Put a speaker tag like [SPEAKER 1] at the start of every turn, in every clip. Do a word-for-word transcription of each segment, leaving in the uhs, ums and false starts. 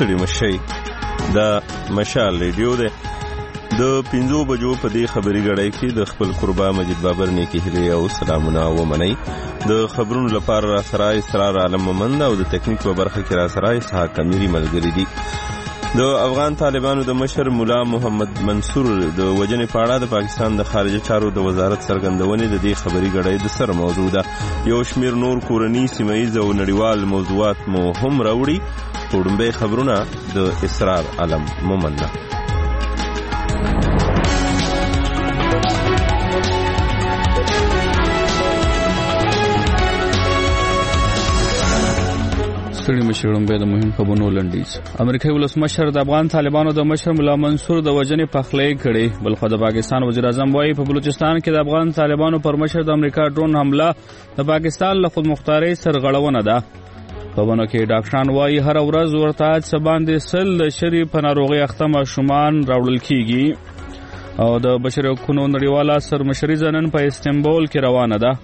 [SPEAKER 1] ستړي مشئ. دا مشال ریډیو دی. د پنځو بجو په دې خبري غړی کې د خپل قربا مجید بابر نیکی هیله او سلامونه ومنئ. د خبرونو لپاره را سره اسرار عالم مومند او د تکنیک په برخه کې را سره اسحاق کمیری ملګری دي. د افغان طالبانو د مشر مولا محمد منصور د وجنې په اړه د پاکستان د خارجه چارو د وزارت څرګندونې د دې خبري غړی د سر موضوع ده. یو شمیر نور کورنی سیمایي او نړیوال موضوعات مو هم راوړي. وړاندې خبرونه د اسرار عالم مومند. ستړي مشرون به د مهم خبرونو لنډیز. امریکایي ولسمشر د افغان طالبانو د مشر مولا منصور د وجنې پخلی کړي. بلخو د پاکستان وزیر اعظم وایي په بلوچستان کې د افغان طالبانو پر مشر د امریکا ډرون حمله د پاکستان له خودمختارۍ سرغړونه ده. په بڼه کې ډاکټران وایي هر ورځ ورته څه باندې سل د شری په ناروغي اخته ماشومان راوړل کیږي او د بشري حقوقو نړیواله سرمشري نن په استنبول کې روانه ده.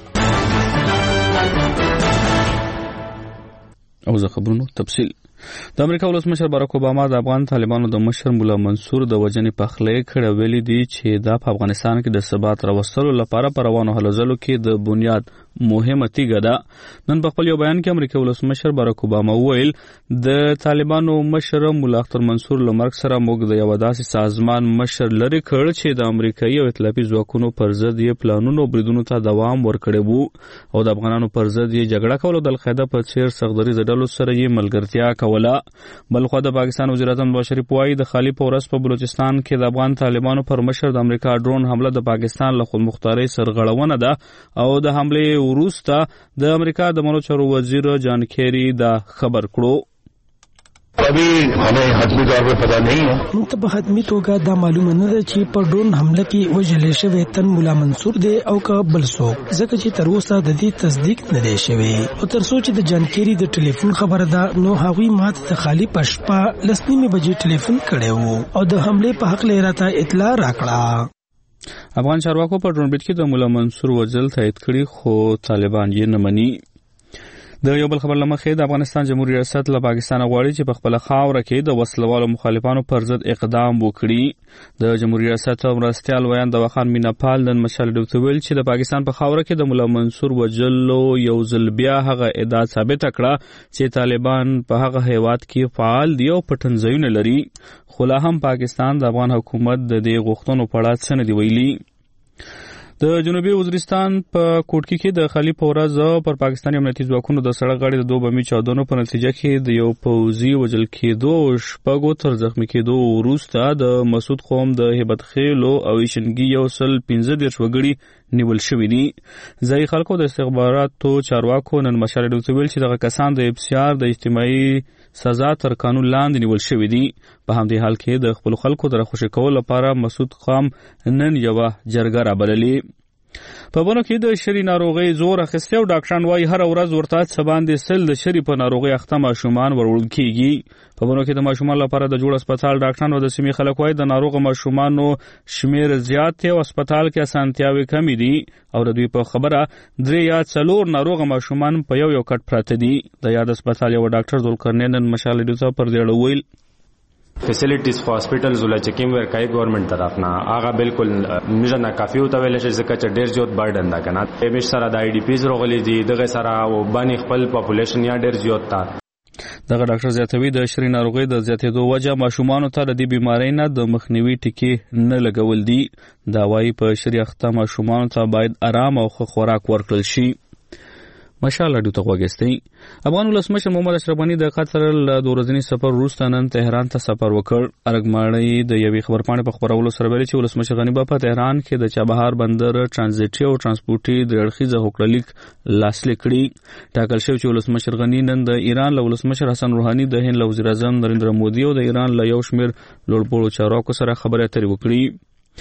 [SPEAKER 1] او زه خبرونو تفصیل. د امریکا ولسمشر باراک اوباما د افغان طالبانو د مشر مولا منصور د وجنې پخلی کړه. ویلي دي چې دا په افغانستان کې د ثبات راوستلو لپاره په روانو هلو ځلو کې د بنیاد مهمه تیږه ده. نن په خپل یو بیان کې امریکا ولسمشر باراک اوباما وویل د طالبانو مشر مولا اختر منصور له مرګ سره موږ د یو داسې سازمان مشر لري کړ چې د امریکایي او ائتلافي ځواکونو پر ضد یې پلانونو او بریدونو ته دوام ورکړی وو او د افغانانو پر ضد یې جګړه کول او د القاعده په څیر سختدریزه ډلو سره یې ملګرتیا کوله. بلخو د پاکستان وزیر اعظم نواز شریف وایي د خالی په ورځ په بلوچستان کې د افغان طالبانو پر مشر د امریکا ډرون حمله د پاکستان له خودمختارۍ سرغړونه ده او د حملې وروسته د امریکا د ملي چارو وزیر جان کیری دا خبر کړو.
[SPEAKER 2] ابھی ہمیں حتمی طور پر پتہ نہیں ہے.
[SPEAKER 3] موږ په حتمی توګه دا معلومه نه ده چې په ډرون حمله کې وژل شوی تن مولا منصور دی او که بل څوک، ځکه چې تر اوسه د دې تصدیق نه دی شوی. او تر څو چې د جان کیری د ټلیفون خبره ده نو هغوی ماته د خالی په شپه لس نیمې بجې ټلیفون کړی وو او د حملې په حق راته اطلاع راکړه.
[SPEAKER 4] افغان چارواکو په ډرون بریډ کې د مولا منصور وژل تایید کړي خو طالبان یې نه مني. د یو بل خبر لمخې د افغانستان جمهوریت ریاست له پاکستان غواړي چې په خپل خاوره کې د وسلوالو مخالفانو پر ضد اقدام وکړي. د جمهوریت ریاست مرستیال ویان د وخان میناپال نن مشال ډوته ویل چې د پاکستان په خاوره کې د مولا منصور وجلو یو ځل بیا هغه ادعا ثابت کړه چې طالبان په هغه هیواد کې فعال دي او پټنځایونه لري. خو لا هم پاکستان د افغان حکومت د دې غوښتنو په اړه څه نه دی ویلي. د جنوبي وزیرستان په کوټکی کې د خالی په ورځ پر پاکستاني امنیتي ځواکونو د سړک غاړې د دوه بمي چاودنو په نتیجه کې د یو پوځي وژل کېدو او شپږو تر زخمي کېدو وروسته د مسعود قوم د هیبت خیلو او ایشنګي یو سل پنځه دېرش وګړي نیول شوي دي. ځایي خلکو د استخباراتو چارواکو نن مشال ډوته ویل چې دغه کسان د ابسیار د اجتماعي سزا تر قانون لاندې نیول شوي دي. په همدې حال کې د خپل خلکو د راخوشي کولو لپاره مسعود قوم نن یوه جرګه رابللې. په بڼو کې د شری ناروغي زور اخیستی او ډاکټران وایي هر ورځ ورته څه باندې سل د شری په ناروغي اخته ماشومان ورول کیږي. په بڼو کې د ماشومان لپاره د جوړ هسپتال ډاکټران او د سیمې خلک وایي د ناروغ ماشومانو شمیر زیات دی او هسپتال کې اسانتیاوي کمی دي او د دوی په خبره درې یا څلور ناروغ ماشومان په یو یو کټ پراته دي. د یاد هسپتال یو ډاکټر ذوالقرنین نن مشال ډوته پر دې اړه ویل
[SPEAKER 5] فیسیلیټیز خو هاسپټلز ولا چکیم ورکای ګورنمنت طرف نه هغه بالکل میژه نه کافي او تویل شي ځکه چې ډیر زیات برډن ده کنه. په مش سره د آی ډی پیز روغلي دي دغه سره او باندې خپل پاپولیشن یا ډیر زیات تا.
[SPEAKER 4] دغه ډاکټر زیاتوي د شری ناروغي د زیاتېدو وجه ماشومانو ته د دې بیماری نه د مخنیوي ټکي نه لګول دي. دا وايي په شری اخته ماشومانو ته باید آرام او ښه خوراک ورکړل شي. ماشاءالله ډوته غوښتي. افغان ولسمشر محمد اشرف غنی د قطر له دوه ورځني سفر وروسته نن تهران ته سفر وکړ. ارګماړی د یوې خبرپاڼې په خبرولو سره ویلي چې ولسمشر غنی په تهران کې د چابهار بندر ترانزیټي او ترانسپورټي د اړخیزه هوکړلیک لاسلیک کړي. ټاکل شوی چې ولسمشر غنی نن د ایران له ولسمشر حسن روحاني د هند له وزیر اعظم نریندرا مودي او د ایران له یو شمېر لوړپوړو چارواکو سره خبرې اترې وکړي.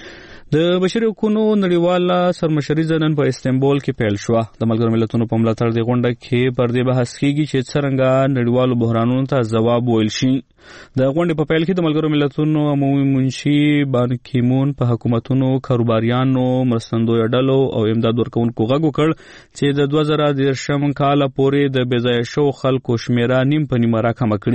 [SPEAKER 4] د بشري حقوقو نړیواله سرمشري نن په استنبول کې پیل شوه. د ملګرو ملتونو په ملاتړ د غونډه کې پر دې بحث کیږي چې څرنګه نړیوالو بحرانونو ته ځواب ویل شي. د غونډې په پیل کې د ملګرو ملتونو عمومي منشي بان کی مون په حکومتونو، کاروباریانو، مرستندویه ډلو او امداد ورکوونکو غږ وکړ چې د دوه زره دېرشم کال پورې د بې ځایه شوو خلکو شمیره نیم په نیمه راکمه کړي.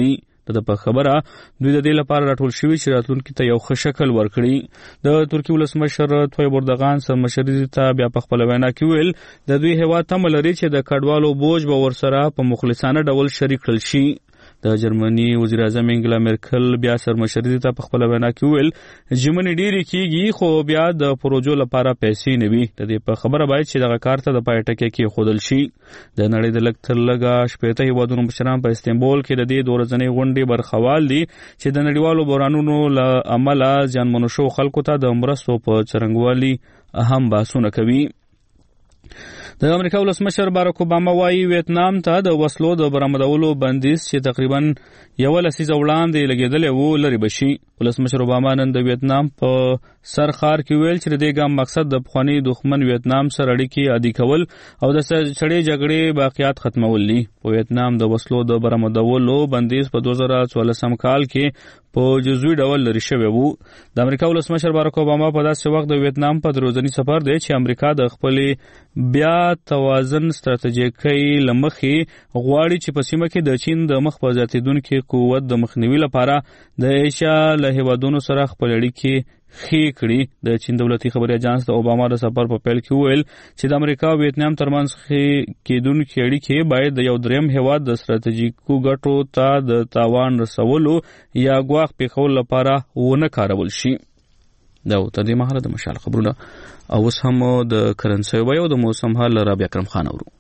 [SPEAKER 1] د په خبره دوی د دې لپاره راټول شوي چې راتلونکي ته یو ښه شکل ورکړي. د ترکیې ولسمشر طیب اردوغان سره مشري ته بیا په خپل وینا کې ویل د دوی هیواد تمه لري چې د کډوالو بوج به ورسره په مخلصانه ډول شریک کړل شي. د جرمني وزیر اعظم انګلا مرکل بیا سر مشري ته په خپل وینا کې ویل ژمنې ډېرې کیږي خو بیا د پروژو لپاره پیسې نه وي. د دې په خبره باید چې دغه کار ته د پای ټکی کېښودل شي. د نړۍ د لږ تر لږه شپېته هیوادونو مشران په استانبول کې د دې دوه ورځنۍ غونډې برخوال دي چې د نړیوالو بحرانونو له امله زیانمنو شوو خلکو ته د مرستو په څرنګوالي اهم بحثونه کوي. د امریکا ولسمشر باراک اوباما وايي ویتنام ته د وسلو د برآمدولو بندیز چې تقریبا یو لسیزه وړاندې لګېدلی و لرې بشي. ولسمشر اوباما نن د ویتنام په سر ښار کې ویل چې د دې ګام مقصد د پخواني دښمن ویتنام سره اړیکې عادي کول او د سړې جګړې باقیات ختمول دي. په ویتنام د وسلو د برآمدولو بندیز په دوه زره څوارلسم کال کې په جزوي ډول لرې شوی و. د امریکا ولسمشر باراک اوباما په داسې وخت د ویتنام په دروځني سفر دی چې امریکا د خپلې بیا توازن ستراتیژیکۍ له مخې غواړي چې په سیمه کې د چین د مخ په زیاتېدونکي قوت د مخنیوي لپاره د ایشیا له هیوادونو سره خپل اړیکې ښې کړي. د چین دولتي خبري اژانس د اوباما د سفر په پیل کې وویل چې د امریکا او ویتنام ترمنځ ښې کېدونکي اړیکې باید د یو دریم هیواد د ستراتیژیکو ګټو ته د تاوان رسولو یا ګواښ پېښولو لپاره ونه کارول شي. دا تر دې مهاله د مشال خبرونه او اوس هم د کرنسۍ بیه او د موسم حال له رابعه اکرم خان اورو.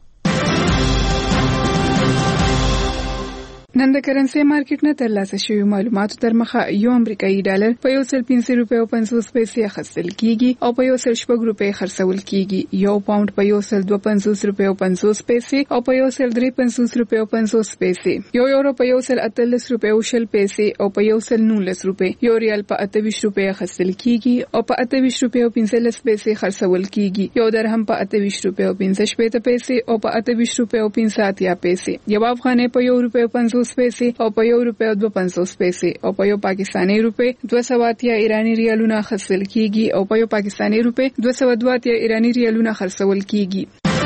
[SPEAKER 6] نن د کرنسۍ مارکیټ نه ترلاسه شوي معلوماتو تر مخه یو امریکایي ډالر په یو سل پنځه روپۍ او پنځوس پیسې اخیستل کیږي او په یو سل شپږ روپۍ خرڅول کیږي. یو پاونډ په یو سل دوه پنځوس روپۍ او پنځوس پیسې او په یو سل درې پنځوس روپۍ او پنځوس پیسې. یو یورو په یو سل اتلس روپۍ او شل پیسې او په یو سل نولس روپۍ. یو ریال په اته ویشت روپۍ اخیستل کیږي او په اته ویشت روپۍ او پنځلس پیسې خرڅول کیږي. یو درهم په اته ویشت روپۍ او پنځه شپېته پیسې او په اته ویشت روپۍ او پنځه اتیا پیسې. یو افغانۍ په یو روپۍ او پنځوس پیسې او په یو روپۍ او دوه پنځوس پیسې او په یو پاکستاني روپۍ دوه سوه اتیا ایرانی ریالونه اخیستل کیږي او په یو پاکستاني روپۍ دوه سوه دوه اتیا ایرانی ریالونه خرڅول کیږي.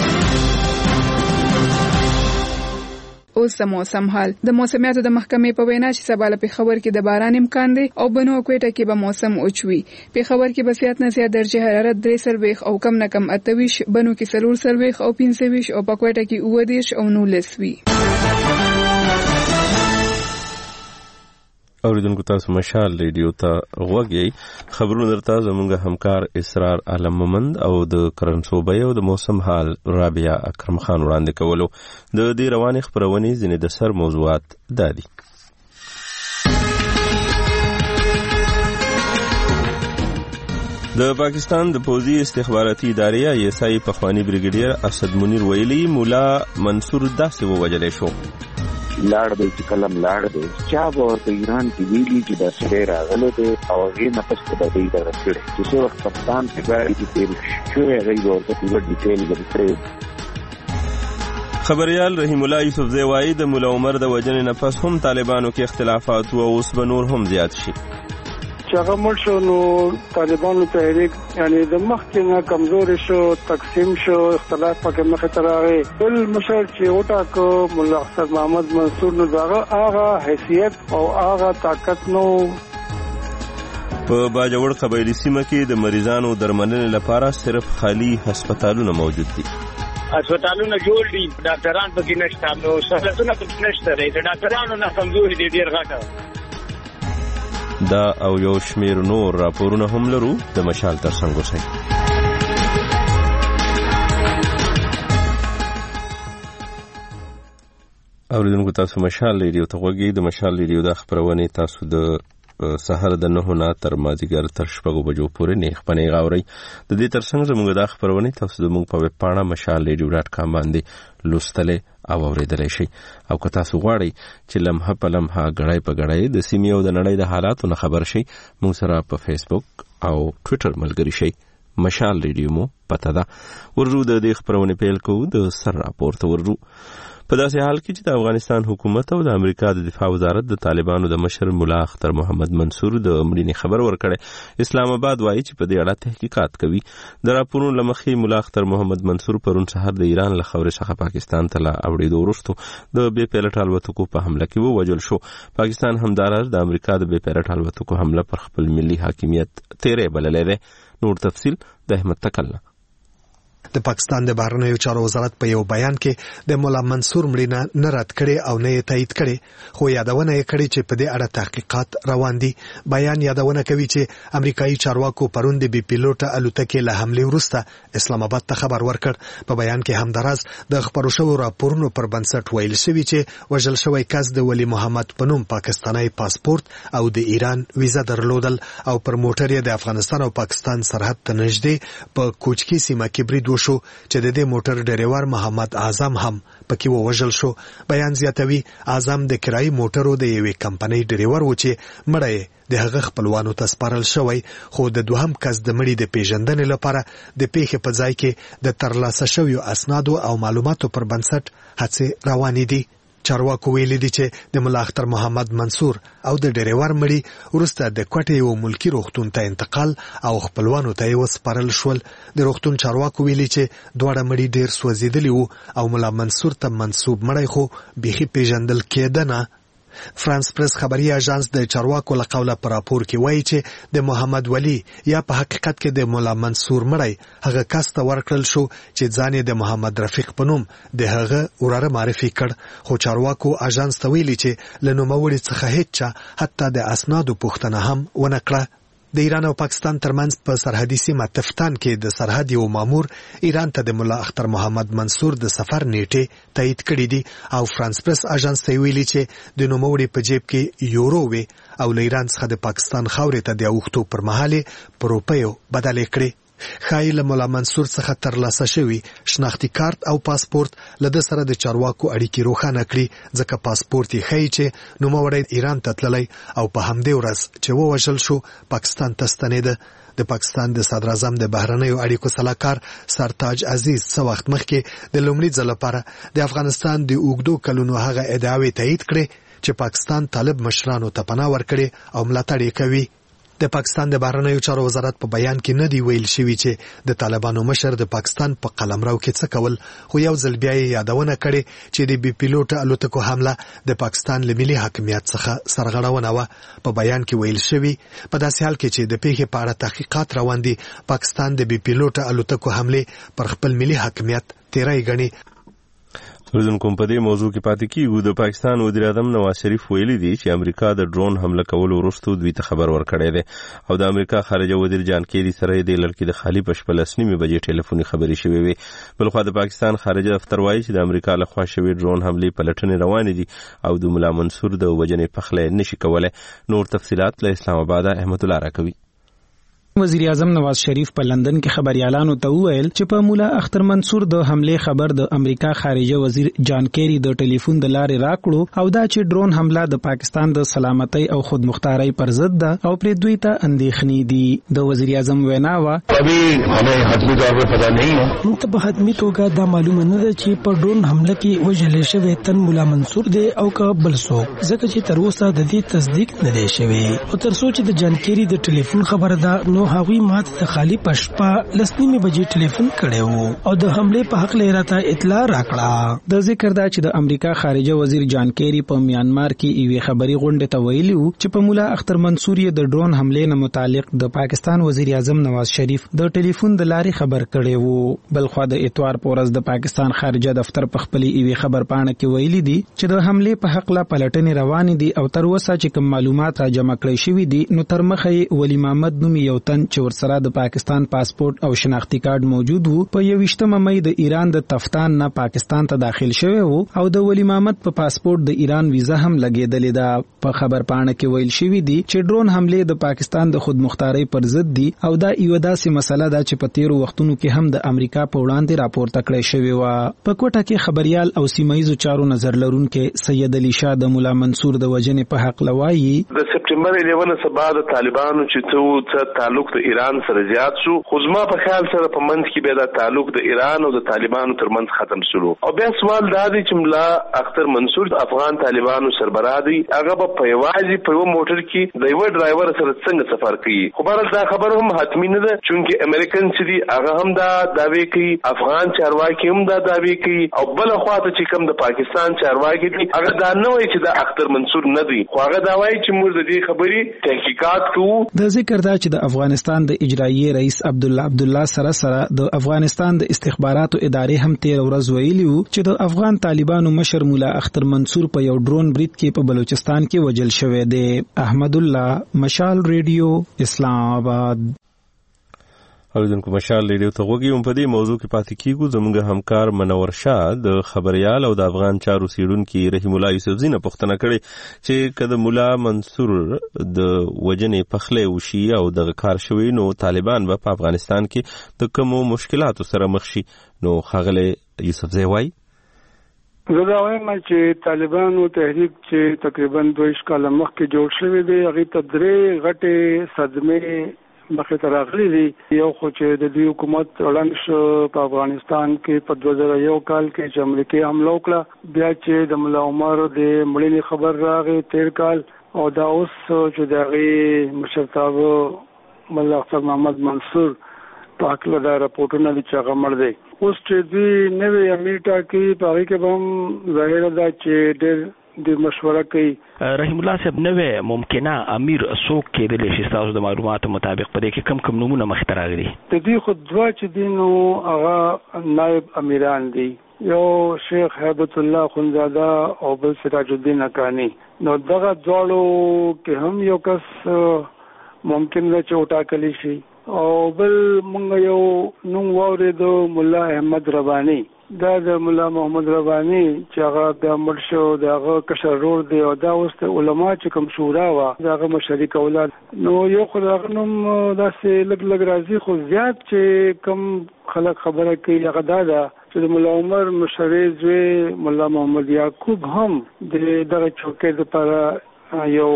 [SPEAKER 6] اوس د موسم حال. د موسمیاتو د محکمې په وینا چې سبا له پېښور کې د باران امکان دی او بنو او کوټه کې به موسم اوچوي. پېښور کې به زیات نه زیات درجه حرارت درې څلوېښت او کم نه کم اته ویشت، بنو کې څلور څلوېښت او پنځه ویشت او په کوټه کې اووه دېرش او نولس وي.
[SPEAKER 7] اوریدونکو تاسو مشال ریډیو ته غوږ یې. خبرونه درته زموږ همکار اسرار عالم مومند او د کرنسو بیه او د موسم حال رابعه اکرم خان وړاندې کولو. د دې روانې خپرونې ځینې د سر موضوعات دا دي. د پاکستان د پوځي استخباراتي ادارې آی ایس آی پخوانی بریګیډیر اسد منیر ویلي مولا منصور داسې ووجلی شو.
[SPEAKER 8] لاړ دی چې کلم لاړ دی چا به ورته ایران کې ویلي چې دا سړی راغلی دی او هغې نه پس به دی دغه کړی چې څه وخت کپتان په ګاډي کې تېر شوی هغوی به ورته پوره ډیټیل درکړی.
[SPEAKER 7] خبریال رحیم الله یوسفزی وایي د ملا عمر د وژنې نه پس هم طالبانو کې اختلافات و او اوس به نور هم زیات شي.
[SPEAKER 9] چې هغه مړ شو نو طالبانو تحریک یعنی د مخکې نه کمزوري شو، تقسیم شو، اختلاف پکې مخې ته راغی. بل مشر چې وټاکه ملا اسد محمد منصور نو دغه هغه حیثیت او هغه طاقت نو.
[SPEAKER 7] په باجوړ قبایلي سیمه کې د مریضانو درملنې لپاره صرف خالی هسپتالونه موجود دي.
[SPEAKER 10] هسپتالونه جوړ دي، ډاکټران پکې نشته، نو سهولتونه پکې نشته. د ډاکټرانو نه کمزوري دي ډېر غټه.
[SPEAKER 7] دا او یو شمیر نور راپورونه هم لرو. د مشال تر څنګ اوسئ. اوریدونکو تاسو مشال ریډیو ته غوږ یې. د مشال ریډیو د خپرونې تاسو د سحر د نهو نه تر مازدیګر تر شپږو بجو پورې نیغ په نیغ اورئ. د دې تر څنګ زموږ دا خپرونې تاسو زموږ په ویب پاڼه مشال ریډیو ډاټ کام باندې لوستلی او اوریدلی شئ. او که تاسو غواړئ چې لمحه په لمحه ګړی په ګړی د سیمې او د نړۍ د حالاتو نه خبر شئ، موږ سره په فیسبوک او ټویټر ملګري شئ. مشال ریډیو مو پته ده. ورجو د دې خپرونې پیل کوو. د سر راپور ته ورجو. په داسې حال کې چې د افغانستان حکومت او د امریکا د دفاع وزارت د طالبانو د مشر مولا اختر محمد منصور د مړینې خبر ورکړی. اسلام آباد وایي چې په دې اړه تحقیقات کوي. د راپورونو له مخې مولا اختر محمد منصور پرون سهار د ایران له خاورې څخه پاکستان ته له اوړېدو وروسته د بې پیلوټ الوتکو په حمله کې ووژل شو. پاکستان همداراز د امریکا د بې پیلوټ الوتکو حمله پر خپل ملي حاکمیت تیری بللی دی. نور تفصیل د احمد تکلنا.
[SPEAKER 11] د پاکستان د بهرنیو چارو وزارت په یو بیان کې د مولا منصور مړینه نه رد کړي او نه یې تایید کړي، خو یادونه یې کړې چې په دې اړه تحقیقات روان دي. بیان یادونه کوي چې امریکایي چارواکو پرون د بي پیلوټ الوتکې له حملې وروسته اسلام آباد ته خبر ورکړ. په بیان کې همداراز د خبرو شوو راپورونو پر بنسټ ویل شوی چې وژل شوی کس د ولی محمد په نوم پاکستاني پاسپورت او د ایران ویزا درلودل او پر موټر یې د افغانستان او پاکستان سرحد ته نږدې په کوچکي سیمه کې برید شو چې د دې موټر ډریور محمد اعظم هم پکې ووژل شو. بیان زیاتوي اعظم د کرایي موټرو د یوې کمپنۍ ډریور و چې مړی د هغه خپلوانو ته سپارل شوی، خو د دوهم کس د مړي د پیژندنې لپاره د پیښې په ځای کې د ترلاسه شویو اسنادو او معلوماتو پر بنسټ هڅې روانې دي. چارواکو ویلي دي چې د مولا اختر محمد منصور او د ډریور مړي وروسته د کوټې یو ملکی روغتون ته انتقال او خپلوانو ته یې وسپارل شول. د روغتون چارواکو ویلي چې دواړه مړي ډیر سوځېدلي وو او مولا منصور ته منسوب مړی خو بیخي پیژندل کېده نه. فرانس پریس خبري اژانس د چارواکو له قوله پر راپور کې وایي چې د محمد ولی یا په حقیقت کې د مولا منصور مړی هغه کس ته ورکړل شو چې ځان یې د محمد رفیق په نوم د هغه وراره معرفي کړ، خو چارواکو اژانس ته ویلي چې له نوموړي څخه هیڅ چا حتی د اسنادو پوښتنه هم ونه کړه. د ایران او پاکستان ترمنځ په سرحدي سیمه تفتان کې د سرحد یو مامور ایران ته د مولا اختر محمد منصور د سفر نیټه تایید کړې دي او فرانس پریس اژانس ته ویلي چې د نوموړي په جیب کې یورو وي او له ایران څخه د پاکستان خاورې ته د اوښتو پر مهال په روپیو بدلې کړې. خای له مولا منصور څخه ترلاسه شوی شناختی کارت او پاسپورت له د سره د چارواکو اړیکې روښانه کړي، ځکه پاسپورت یې ښیي چې نوموړی ایران ته تللی او په همدې ورځ چې ووژل شو پاکستان ته ستنېده. د پاکستان د صدر اعظم د بهرنیو اړیکو سلاکار سرتاج عزیز څه وخت مخکې د لومړي ځل لپاره د افغانستان د اوږدو کلونو هغه ادعاوې تایید کړې چې پاکستان طالب مشرانو ته پناه ورکړي او ملاتړ یې کوي. د پاکستان د بهرنیو چارو وزارت په بیان کې نه دی ویل شوی چې د طالبانو مشر د پاکستان په قلمرو کې څه کول، خو یو ځل بیا یې یادونه کړې چې د بي پیلوټ الوتکو حمله د پاکستان له ملي حاکمیت څخه سرغړونه وه. په بیان کې ویل شوی په داسې حال کې چې د پیښې په اړه تحقیقات روان دي، پاکستان د بي پیلوټ الوتکو حمله پر خپل ملي حاکمیت تیری ګڼي.
[SPEAKER 7] ورزن کوم په دې موضوع کې پاتې کیږو. د پاکستان وزیر اعظم نواز شریف ویلي دی چې امریکا د ډرون حمله کولو وروسته دوی ته خبر ورکړی دی او د امریکا خارجه وزیر جان کیری سره د لړکې د خالی په شپه لس نیمې بجې ټلیفوني خبرې شوې وي. بلخوا د پاکستان خارجه دفتر وایي چې د امریکا له خوا شوې ډرون حملې پلټنې روانې دي او د مولا منصور د وژنې پخلی نشي کولی. نور تفصيلات له اسلام آباد احمد الله راکوي.
[SPEAKER 12] وزیر اعظم نواز شریف په لندن کې خبريالانو ته وویل چې په مولا اختر منصور د حمله خبر د امریکا خارجه وزیر جان کیری د ټلیفون د لارې راکړو او دا چې ډرون حمله د پاکستان د سلامتۍ او خودمختارۍ پر ضد ده او پر دوی ته اندېښنې دي. د وزیر اعظم وینا وا
[SPEAKER 2] ابھی ہمیں حتمی طور پر پتہ نہیں ہے
[SPEAKER 3] موږ په حتمی توګه دا معلومه نه ده چې په ډرون حمله کې وژل شوی تن مولا منصور دی او که بل څوک، ځکه چې تر اوسه د دې تصدیق نه دی شوی. او تر څو چې د جان کیری د ټلیفون خبره ده نو هغوی ماته د خالی پشپا لسنیمه بجې ټلیفون کړو او د حمله په حق لراته اطلاع راکړه.
[SPEAKER 12] د ذکر دا چې د امریکا خارجه وزیر جان کیری په میانمار کې یوې خبري غونډه ته ویلي چې په مولا اختر منصور د ډرون حمله نه متعلق د پاکستان وزیر اعظم نواز شریف د ټلیفون د لارې خبر کړی وو. بلخوا د اتوار په ورځ د پاکستان خارجه دفتر په خپل یوې خبر پاڼه کې ویلي دي چې د حمله په حق لا پلټنې روانې دي او تر اوسه چې کوم معلومات را جمع کړي شوي دي نو تر مخه ولی محمد نوم یو تن چې ورسره د پاکستان پاسپورت او شناختی کارت موجود وو په یوویشتمه مې د ایران د تفتان نه پاکستان ته داخل شوی وو او د ولی محمد په پاسپورت د ایران ویزا هم لګیدلې ده. په خبر پاڼه کې ویل شوی دی چې ډرون حمله د پاکستان د خودمختارۍ پر ضد دي او دا یو داسې مسله ده چې په تیرو وختونو کې هم د امریکا په وړاندې راپورته کړی شوی و. په کوټه کې خبريال او سیمایي چارو نظر لرونکو سید علي شاه د مولا منصور د وژنې په حق لوایي
[SPEAKER 13] د سپټمبر الیون سبا د طالبانو چې څو تعلق د ایران سره زیات شو، خو زما په خیال سره په منځ کې به دا تعلق د ایران او د طالبانو ترمنځ ختم شلو. او بیا سوال دا دی چې ملا اختر منصور د افغان طالبانو سربراه دی، هغه په یوازې په یو موټر کې د یو ډرایور سره څنګه سفر کوي؟ خو بهر دا خبره هم حتمی نه ده، چونکې امریکن چې دی هغه هم دا دعوی کوي، افغان چارواکي هم دا دعوی کوي، او بل خواته چې کوم د پاکستان چارواکي دي هغه دا نه وایي چې دا اختر منصور نه دی، خو هغه دا وایي چې موږ د دې خبرې تحقیقات کوو.
[SPEAKER 12] د ذکر دا چې د افغانستان د اجرایي رئیس عبدالله عبدالله سره سره د افغانستان د استخباراتو ادارې هم تیر ورځ ویلي وو چې د افغان طالبانو مشر مولا اختر منصور په یو ډرون برید کې په بلوچستان کې وجل شوی دی. احمد الله، مشال ریډیو، اسلام آباد.
[SPEAKER 7] اوریدونکو مشال ریډیو ته غوږی هم په دې موضوع کې پاتې کیږو. زموږ همکار منور شاه د خبريال او د افغان چارو سیډونکو رحیم الله یوسفزی نه پوښتنه کړې چې کله مولا منصور د وجنې پخله وشي او د کار شوی نو طالبان به په افغانستان کې د کومو مشکلاتو سره مخ شي. نو خغله یوسفزی وایي
[SPEAKER 9] زه دا وایم چې طالبانو تحریک چې تقریبا دوه کاله مخکې جوړ شوی دی، هغه ته درې غټې صدمې مخې ته راغلي دي. یو خو چې د دې حکومت وړاندې شو په افغانستان کې په دوه زره یو کال کې چې امریکا حمله وکړه، بیا چې د مولا عمر د مړینې خبر راغی تیر کال، او دا اوس چې د هغې مشرتابه مولا اختر محمد منصور په حقله دا راپورټونه دي چې هغه مړ دی. اوس چې دوی نوی امیر ټاکي په هغې کې به هم ظاهره ده چې ډېر د مشوره کوي.
[SPEAKER 14] رحیم الله صاحب، نوی ممکنه امیر څوک کېدلی شي ستاسو د معلوماتو مطابق؟ په دې کې کم کم نومونه مخې ته راغلي؟
[SPEAKER 9] د دې خو دوه چې دي نو هغه نایب امیران دي، یو شیخ هیبت الله خونزاده او بل سراج الدین حقانی. نو دغه دواړو کې هم یو کس ممکن ده چې وټاکلی شي، او بل مونږ یو نوم واورېدو مولا احمد رباني، دا د مولا محمد رباني چې هغه بیا مړ شو، د هغه کشر ورور دی، او دا اوس د علما چې کوم شورا وه د هغه مشري کوله. نو یو خو د هغه نوم داسې لږ لږ راځي، خو زیات چې کوم خلک خبره کوي هغه دا ده چې د مولا عمر مشري زوی مولا محمد یعقوب هم د دغه چوکۍ دپاره یو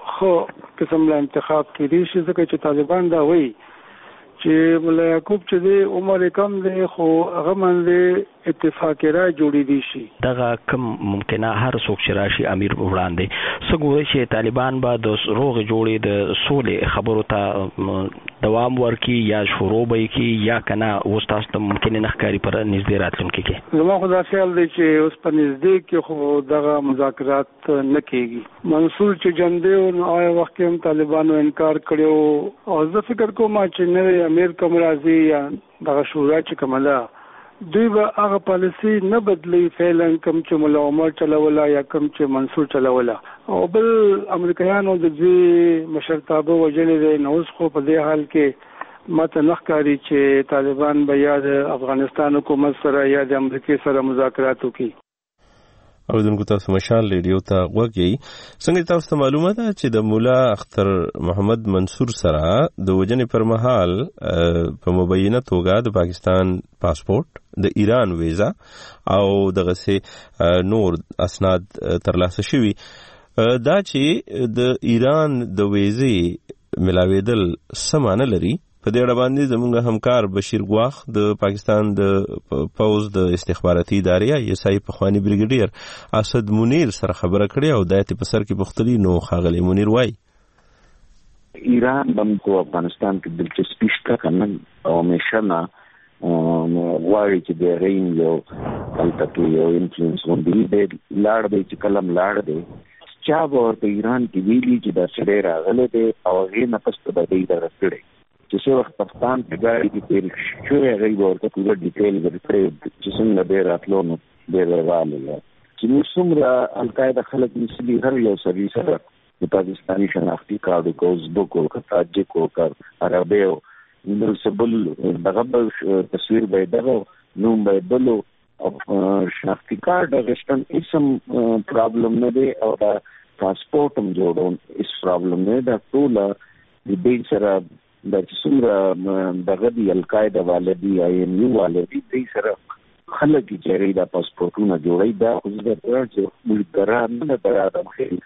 [SPEAKER 9] ښه قسم له انتخاب کېدی شي، ځکه چې طالبان دا وایي چې مولا یعقوب چې دی عمر کم دی، خو هغه باندې اتفاق رای جوړېدی شي.
[SPEAKER 14] دغه کم ممکنه هر څوک چې راشي امیر وړاندې څه ګوري چې طالبان به د روغې جوړې د سولې خبرو ته دوام ورکړي یا شروع به یې کړي یا که نه اوس تاسو ته ممکن نه ښکاري پر نږدې راتلونکي کې؟
[SPEAKER 9] زما خو دا خیال دی چې اوس په نږدې کې خو دغه مذاکرات نه کېږي. منصور چې جنډې و نو هغه وخت کې هم طالبانو انکار کړی، او زه فکر کوم چې نوی امیر کوم راځي یا دغه شورا چې کومه ده دوی به هغه پالیسي نه بدلی فعلا کوم چې مولا عمر چلوله یا کوم چې منصور چلوله. او بل امریکایانو د دې مشرتابه وجلې دی، نو اوس خو په دې حال کې ماته نه ښکاري چې طالبان به یا د افغانستان حکومت سره یا د امریکې سره مذاکرات وکړي.
[SPEAKER 7] اوریدونکو تاسو مشال ریډیو ته غوږی. څنګه تاسو ته معلومه ده چې د مولا اختر محمد منصور سره د وجنې پر مهال په مبینه توګه د پاکستان پاسپورت، د ایران ویزا او دغه سه نور اسناد ترلاسه شوي. دا چې د ایران د ویزې ملاویدل سمانه لري، په دې اړه باندې زموږ همکار بشیر ګواخ د پاکستان د پوز د استخباراتي ادارې یا ایس آی پخوانی بریګیډیر اسد منیر سره خبره کړې او دایته په سر کې پختلی. نو خاغلی منیر وای
[SPEAKER 8] ایران هم کو افغانستان کې دلچسپي شته کنه، او همیشه نه غواړي چې د غین یو البته یو انفلوئنس وندي د لاړ دی چې کلم لاړ دی چا ورته ایران کې ویلي چې دا سړی راغلی دی او هغې نه پس په بدۍ دغه کړی چې څه وخت پاکستان په ګاډي کې تېر شوی، هغې به ورته پوره ډیټیل ورکړی چې څنګه دی راتلو نو دی راغلی. چې موږ څومره القاعده خلک نیسلي هر یو سړي سره د پاکستاني شناختي کارډ وکړو، ازبک وکړو، تاجک وکړو، عربي و نو څه بل دغه به تصویر به یې دغه نوم به یې بل او شناختي کارډ اخیستن هېڅ پرابلم نه دی، او دا پاسپورټ هم جوړول هېڅ پرابلم نه دی. دا ټوله د دې سره دا چې څومره دغه دي القاعده والا دي آی ایم یو والا دي دوی سره خلک چې دا پاسپورټونه جوړوي، دا خو زه درته چې ملګران نه د ادم خیل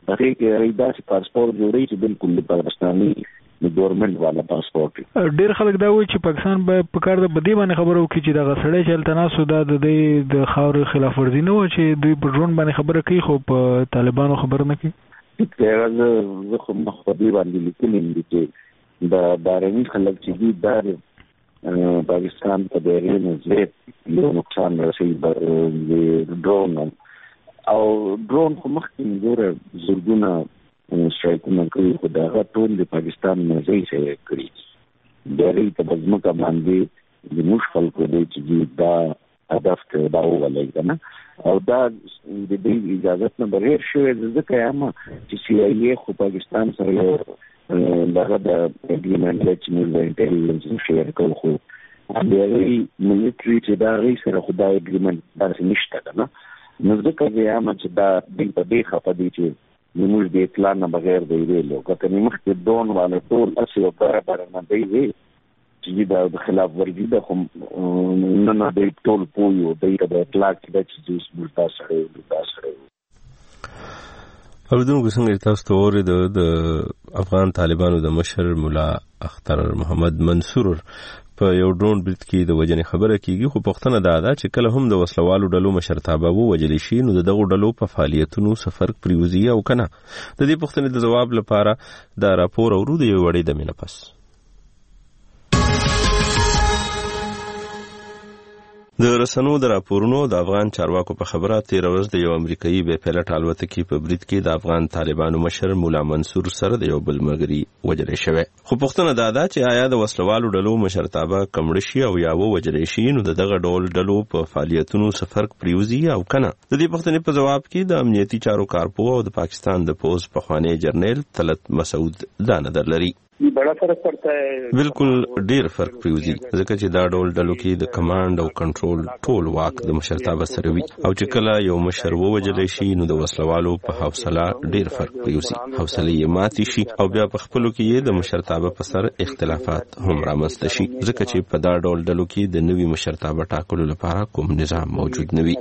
[SPEAKER 8] هغه کې داسې پاسپورت جوړي چې بالکل پاکستاني د ګورنمنت والا پاسپورت.
[SPEAKER 15] ډېر خلک دا وایي چې پاکستان به په کار د بدی باندې خبرو کوي چې دغه سړی چې هلته ناست دا د دې د خاورې خلاف ورزي نه و چې دوی په ډرون باندې خبره کوي خو په طالبانو خبره نه کوي.
[SPEAKER 8] زه خو مخ په دې باندې لیکلي دي چې د بهرني خلک چې دي دا پاکستان په ډېرې نظر یو نقصان رسوي د ډرون او ډرون خو مخکې ګوره زرګونه شایکونه کوي خو دا ټول د پاکستان نه ځای شي کړی ډېرې ته بزمکه باندې د موږ خلکو دی چې دا هدف ته دا ولای کنه او دا د دې اجازه نه بغیر شوی ځکه یم چې سی آی ای خو پاکستان سره یو دغه د اګریمنټ چې موږ د انټيليجنس شیر کوو خو هغه ملټری چې دا غي سره خدای اګریمنټ داسې نشته کنه نو ځکه یم چې دا د دې خپه دي چې موږ د اطلاع نه بغیر دی ویلو کته مخکې دون والے ټول اصل او برابر نه دی وی چې دا د خلاف ورزي د کوم نه نه دی ټول پویو دی د اطلاع کې چې موږ تاسو سره تاسو سره
[SPEAKER 7] او دغه څنګه تاسو ته ورته د افغان طالبانو د مشر مولا اختر محمد منصور په یو ډرون برید کې د وجنې خبره کیږي خو پښتنه دا ده چې کله هم د وسلوالو ډلو مشرتابه وو وجل شي نو دغه ډلو په فعالیتونو سفر پریوزي او کنه د دې پښتنې د جواب لپاره دا راپور اورو د یو وړي د مینه پس د رسنو د راپورونو د افغان چارواکو په خبره تیر ورځ د یو امریکایي بې پیلوټ الوتکې په برید کې د افغان طالبانو مشر مولا منصور سره د یو بل ملګري وژل شوی خو پوښتنه دا ده چې آیا د وسلوالو ډلو مشرتابه کمړ شي او یا وژل شي نو دغه ډول ډلو په فعالیتونو سفر پریوزي او کنه د دې پوښتنې په جواب کې د امنیتي چارو کارپو او د پاکستان د پوز پخوانی جرنیل طلعت مسعود دا نظر لري.
[SPEAKER 16] بڑا فرق پڑتا ہے
[SPEAKER 7] بالکل ډیر فرق پریوزي ځکه چې دا ډول ډلو کې د کمانډ او کنټرول ټول واک د مشرتابه سره وي او چې کله یو مشر ووجل شي نو د وسلوالو په حوصله ډیر فرق پریوزي حوصله یې ماتي شي او بیا په خپلو کې د مشرتابه په سر اختلافات هم رامنځته شي ځکه چې په دا ډول ډلو کې د نوي مشرتابه ټاکلو لپاره کوم نظام موجود نه وي.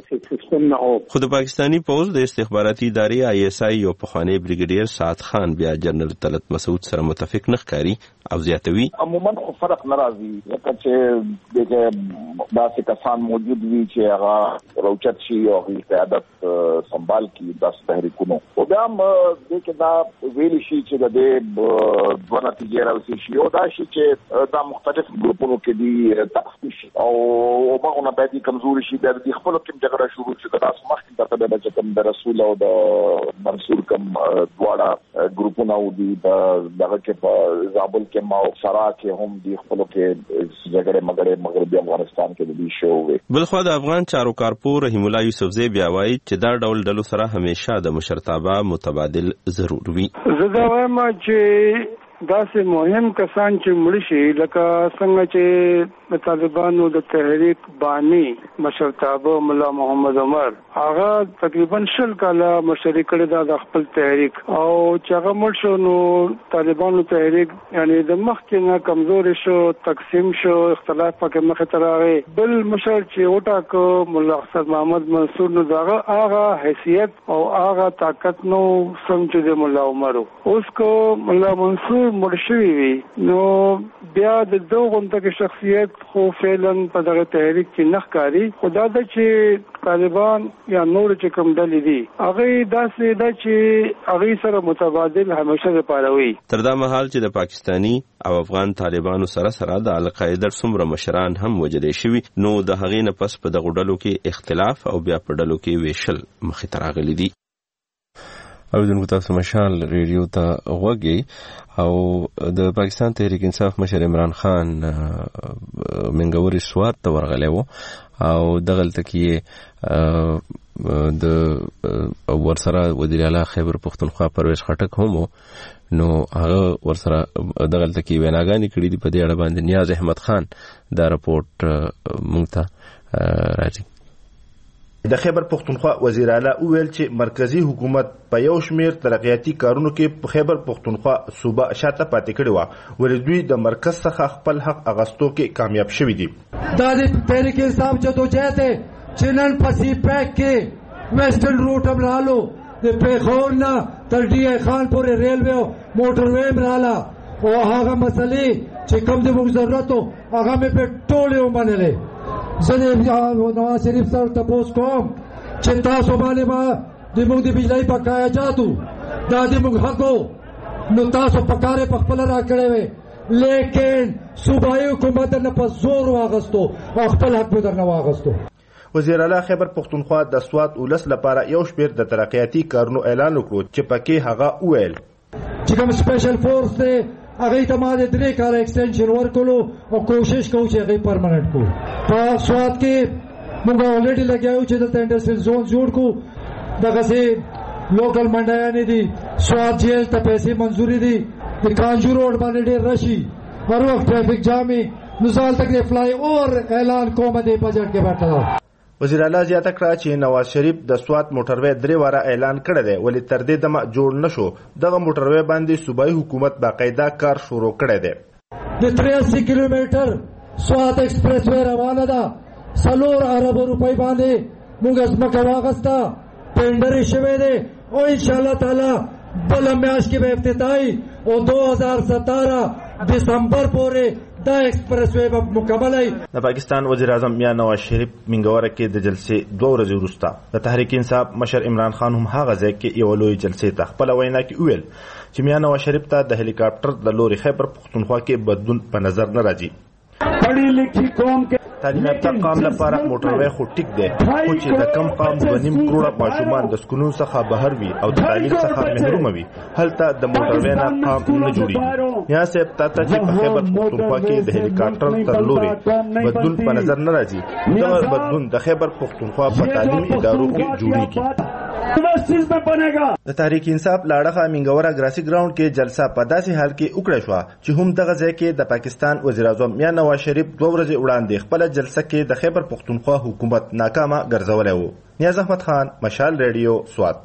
[SPEAKER 7] خو د پاکستانی پوز د استخباراتي ادارې آی اس آی یو پخوانی بریګیډیر سعد خان بیا جنرال طلعت مسعود سره متفق نه ښکاري او زیاتوي
[SPEAKER 16] عموما خو فرق ناراضي لکه چې دغه داسې کسان موجود وي چې هغه روچت شي او قیادت سنبال کی داس تحریکونو او بیا هم دغه دا ویل شي چې د دې دوه نتیجې راوځي شي او دا شي چې دا مختلف ګروپونو کې دي تخصیص او هغه نه باید کمزوري شي د خپل کوم جګړه شروع شي د تاسو مخکې د تبه چې کوم د رسول او د منصور کوم دواړه ګروپونه او دي دغه کې په زابل کې ما او سرا کې هم دی خپل کې جګړه مګړه مغربي افغانستان کې د دې شو.
[SPEAKER 7] بلخو د افغان چارو کارپو رحیم الله یوسفزی بیا وایي چې دا ډول ډلو سره همیشه د مشرتابه متبادل ضرور وي.
[SPEAKER 9] زه دا وایم چې داسې مهم کسان چې مړ شي لکه څنګه چې د طالبانو د تحریک بانی مشرتابه مولا محمد عمر هغه تقریبا شل کاله مشري کړی دا د خپل تحریک او چې هغه مړ شو نو طالبانو تحریک یعنی د مخکې نه کمزوري شو تقسیم شو اختلاف پکې مخه ته راغی بل مشر چې وټاکو مولا اختر محمد منصور نو داغه هغه حیثیت او هغه طاقت نو سم چې د مولا عمر اوس کو مولا منصور مرشوي وي نو بیا د دوه غونډه شخصیت خو فعلا په دغه تحریک کې نخکاری خدا د چې طالبان یا نور چې کوم ډلې دي هغه داسې د چې هغه سره متبادل همیشه لپاره وي.
[SPEAKER 7] تر دا مهال چې د پاکستانی او افغان طالبانو سره سره د القاعده څومره مشران هم وجلې شوي نو د هغې نه پس په دغه ډلو کې اختلاف او بیا په ډلو کې ویشل مخې ته راغلي دي. او دغه تاسو مشال ریډیو ته غوږی او د پاکستان تحریک انصاف مشر عمران خان منګوري سوات ته ورغلی وو او دغلته کې د ورسره وزیر اعلی خیبر پختونخوا پرویز خټک هم نو هغه ورسره دغلته کې ویناګانې کړې دي په دې اړه باندې نیاز احمد خان دا رپورت مونږ ته راځي.
[SPEAKER 17] د خیبر پختونخوا وزیر اعلی وویل چې مرکزی حکومت په یو شمیر ترقیاتي کارونو کې په خیبر پختونخوا صوبه شاته پاتې کړی و ولې دوی د مرکز څخه خپل حق اغستو کې کامیاب شوي دي.
[SPEAKER 18] دا د تحریک انصاف جدوجہد چې نن په سی پیک کې ویسټرن روټ هم رالو د پیښور نه تر ډي ای خان پورې ریلوے او موټر وې رااله او هغه مسلې چې کوم د موږ ضرورت هغه مې په ټولې ومنلې. زه د نواز شریف سره تپوس کوم چې تاسو باندې ما د موږ د بجلی بقایا جاتو دا د موږ حق نو تاسو پکاره په خپل را کړې وې، لیکن صوبایي حکومت نه په زور واغستو او خپل حق به درنه واغستو.
[SPEAKER 17] وزیر اعلی خیبر پختونخوا د سوات ولس لپاره یو شمېر د ترقیاتي کارونو اعلان وکړو چې پکې هغه وویل
[SPEAKER 18] چې کوم سپیشل فورس دی هغه ته ما د درې کاله ایکسټنشن ورکړو او کوشش کوو چې هغه پرمننت کو. په سوات کې موږ اولریډي لګیاو چې د انډستریل زون جوړ کو. دغه سي لوکل منډیانې دي سوات جیل ته پیسې منځوري دي د کانجو روډ باندې ډېر رشي هر وخت ټریفک جامې نو سال تک د فلای اوور اعلان کوم د بجټ کې بیٹھا.
[SPEAKER 17] وزیر اعلی زیاته کړه چې نواز شریف د سوات موټروي درې واره اعلان کړی دی ولې تر دې دمه جوړ نشو. دغه موټروي باندې صوبایي حکومت باقاعده کار شروع کړی دی.
[SPEAKER 18] د تریاسی کیلومتر سوات ایکسپریس وې روانه ده څلور ارب روپۍ باندې موږ ځمکه واغسته ټینډر شوی دی او ان شاء الله تعالی بل میاشت کې به افتتاحي او دو هزار ستاره دسمبر پورې دا ایکسپریس وې به مکمل وي.
[SPEAKER 17] د پاکستان وزیر اعظم میاں نواز شریف منګوره کې د جلسې دوه ورځې وروسته د تحریک انصاف مشر عمران خان هم هغه ځای کې یو لوی جلسې ته خپل وینا کې ویل چې میاں نواز شریف ته د هلیکاپټر د لوري خیبر پختونخوا کې بدلون په نظر نه راځي.
[SPEAKER 19] پڑھی لکھی قوم کے
[SPEAKER 17] تعلیم یافته قام لپاره موټروي خو ټیک دی خو چې د کم قام دوه نیم کروڑه ماشومان د سکونو څخه بهر وي او د تعلیم څخه محروم وي هلته د موټروي نه قام نه جوړیږي. یا صاحب تاسو چې په خیبر پختونخوا کې د هلیکاپټر تر لوري بدلون په نظر نه راځي دا بدلون د خیبر پختونخوا په تعلیمي ادارو کې جوړیږي. د تحریک انصاف لاړخه منګوره ګراسي ګراوند کې جلسه په داسې حال کې وکړه شو چې هم دغه ځای کې د پاکستان وزیر اعظم میاں نواز شریف دوه ورځې وړاندې خپل جلسه کې د خیبر پختونخوا حکومت ناکامه ګرځولی و. نیاز احمد خان، مشال ریډیو، سوات.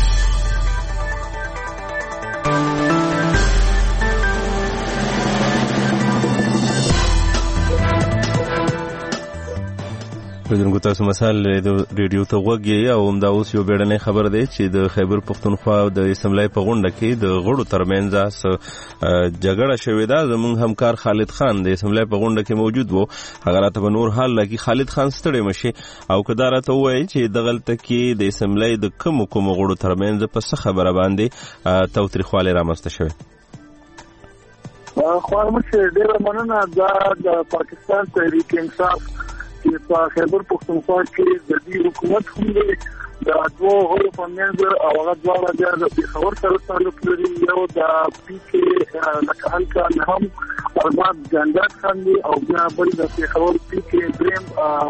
[SPEAKER 7] پدرنګو تاسو مسال ریډیو ته وګورئ او همدا اوس یو بیړنۍ خبر دی چې د خیبر پختونخوا د اسمبلی په غونډه کې د غړو ترمنځ جګړه شوې ده. زموږ همکار خالد خان د اسمبلی په غونډه کې موجود و. هغه راته په نور حال لګي. خالد خان ستړی مشي او کدا راته وایي چې دغلته کې د اسمبلی د کوم کوم غړو ترمنځ په څه خبره باندې توتریخوالی رامنځته شوی.
[SPEAKER 9] خو موږ ډېر مننه د پاکستان تحریک انصاف چې په خیبر پختونخوا کې د دې حکومت هم دی د دوه غړو په منځ او هغه دواړه د پېښور سره تعلق لري. یو د پی کې لکه هلکه هم ارباب جانداد خان دی او بیا بل د پېښور پی کې دریم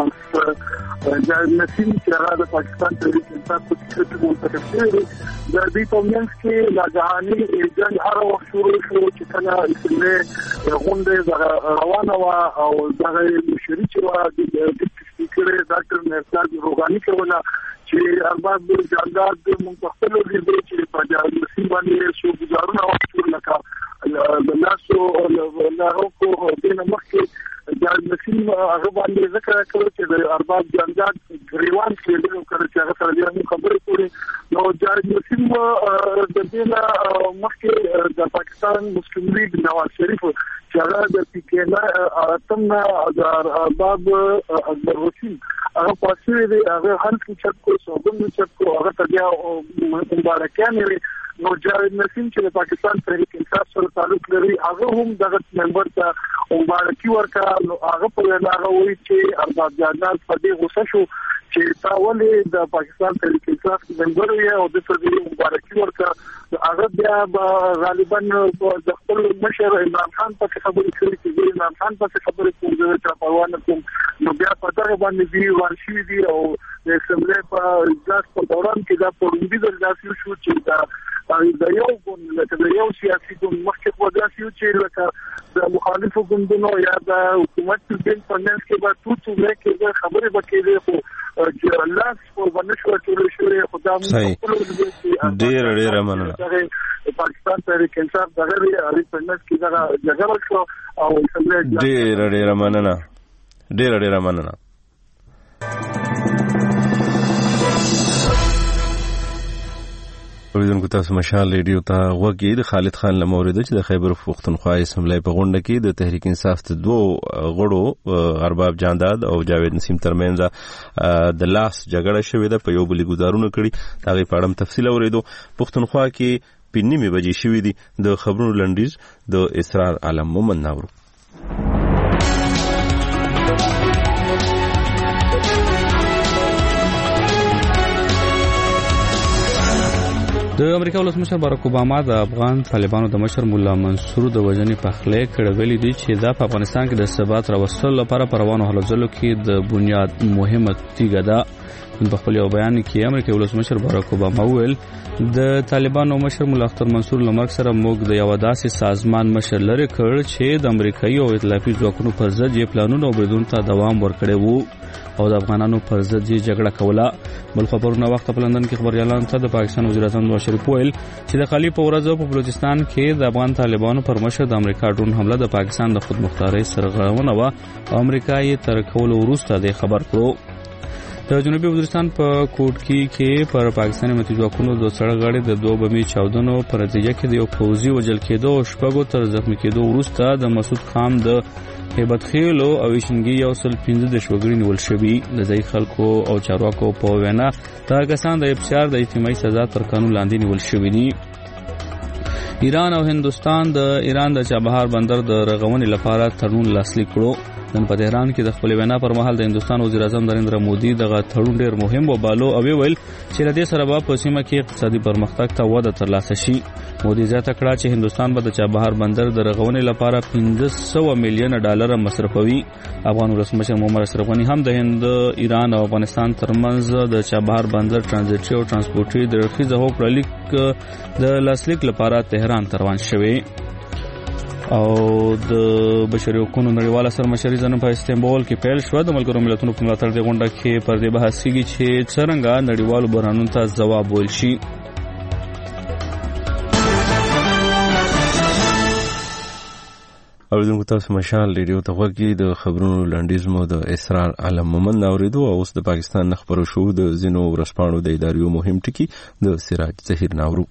[SPEAKER 9] نسیم چې هغه د پاکستان تحریک انصاف په کې منتخب شوی دی. د دې په منځ کې لاجهاني جنګ هر وخت شروع شو چې کله اسلامي غونډه روانه وه او دغه مشري چې وه د سپیکر ډاکټر مرزا روغاني کوله چې ارباب جانداد موږ په خپل لیدو چې په جالسي باندې شو گزارونه وکړل لکه د لاسو له کو دین مخکې جالسي هغه باندې ذکر کړو چې د ارباب جانداد ګریوان کې له کړه چې هغه سره یې خبرې کړې نو جالسي د دې مخکې د پاکستان مسلم لیگ نواز شریف چې هغه د پی کې نه اتم د ارباب اکبر وسیم هغه پاسې دی هغه هر څه چک کو سوګم چک کو هغه ته بیا مبارکانه نو جاوید نسیم چې د پاکستان تحریک انصاف سره تعلق لري هغه هم دغه ممبر ته مبارکي ورکړه. نو هغه په هغه وایي چې ارباب جانداد په دې غوسه شو چې تا ولې د پاکستان تحریک انصاف ممبر یې او د دې مبارکي ورکړه. هغه بیا غالبا د خپل مشر عمران خان په خبرې کړې چې عمران خان په خبرې کوي چې پروان کوم نو بیا په دغه باندې دی ورشي دی او د اسمبلی په اجلاس په دوران کې دا پروندي درځي شو چې دا د یو ګوند لکه د یو سیاسي ګوند مخکې په داسې یو چې لکه د مخالفو ګوندونو یا د حکومت د بین فنانس کې به توڅو نه کې خبرې وکړي خو چې الله په باندې شو چې شوې خدای مو
[SPEAKER 7] ډېر ډېر مننه.
[SPEAKER 9] پاکستان تحریک انصاف دغه اړیکې فنانس کې دا جګړه شو او
[SPEAKER 7] ډېر ډېر مننه ډېر ډېر مننه. اوریدونکو تاسو مشال ریډیو ته وګورئ. د خالد خان لمورید چې د خیبر پختونخوا اسمبلی په غونډه کې د تحریک انصاف ته دوه غړو ارباب جانداد او جاوید نسیم ترمنځ د لاس جګړه شوې ده، په یو بل ګزارونه کړي. هغه په اړه تفصیل اوریدو. پختونخوا کې په نیمه بجې شوې دي. د خبرونو لنډیز د اسرار عالم مومن ناورو.
[SPEAKER 1] د امریکا ولسمشر باراک اوباما د افغان طالبانو د مشر مولا منصور د وژنې پخلی کړه. ویلي دی چې دا په افغانستان کې د ثبات راوستلو لپاره په روانو هلو ځلو کې د بنیاد مهمه تیږه ده. په خپل یو بیان کې امریکا ولسمشر باراک اوباما وویل د طالبانو مشر مولا اختر منصور لمرګ سره موږ د یو داسې سازمان مشر لري کړ چې د امریکایي او ائتلافي ځواکونو پر ضد یې پلانونه او بریدونو ته دوام ورکړی وو او د افغانانو پر ضد یې جګړه کوله. بل خبرونه وخت په لندن کې خبريالانو ته د پاکستان وزیر اعظم نواز شریف ویل چې د خالی په ورځ په بلوچستان کې د افغان طالبانو پر مشر د امریکا ډرون حمله د پاکستان د خودمختارۍ سرغړونه و او امریکا یې تر کولو وروسته د خبر کړو. د جنوبي وزیرستان په کوټکی کې پر پاکستاني متجوکونو د سړک غاړې د دوه بمي چاودنو پر نتیجه کې د یو پوځي وژل کېدو او شپږو تر زخمي کېدو وروسته د مسعود خان د هیبت خیلو او شنګي یو سل پنځه د شوګړي نیول شوی. د ځای خلکو او چارواکو په وینا دا کسان د افشار د اجتماعي سزا تر قانون لاندې نیول شوی دي. ایران او هندستان د ایران د چابهار بندر د رغونې لپاره تړون لاسلیک کړو. نن په تهران کې د خپل وینا پر مهال د هندستان وزیر اعظم نریندرا مودي دغه تړون ډېر مهم وبالو او ویل چې لدې سره به په سیمه کې اقتصادي پرمختګ ته وده ترلاسه شي. مودي زیاته کړه چې هندستان به د چابهار بندر د رغونې لپاره پنځه سوه میلیون ډالر مصرفوي. افغان ولسمشر محمد اشرف غني هم د هند، ایران او افغانستان ترمنځ د چابهار بندر ترانزیټي او ترانسپورټي د رخیزه هوکړه لیک د لاسلیک لپاره تهران ته روان شوی. او د بشري حقوقو نړیواله سرمشري ځنه په استانبول کې پیل شو. د ملګرو ملتونو په ملاتړ د غونډه کې پر دې بحث کیږي چې څنګه نړیوالو بحرانونو ته ځواب ویل شي.
[SPEAKER 7] اوریدونکو تاسو مشال ریډیو ته وګورئ. د خبرونو لنډیز مو د اسرار عالم مومن اوریدو. او اوس د پاکستان خبرو شو د زینو ورسپانو د ادارو مهم ټکی د سراج ظهیر ناورو.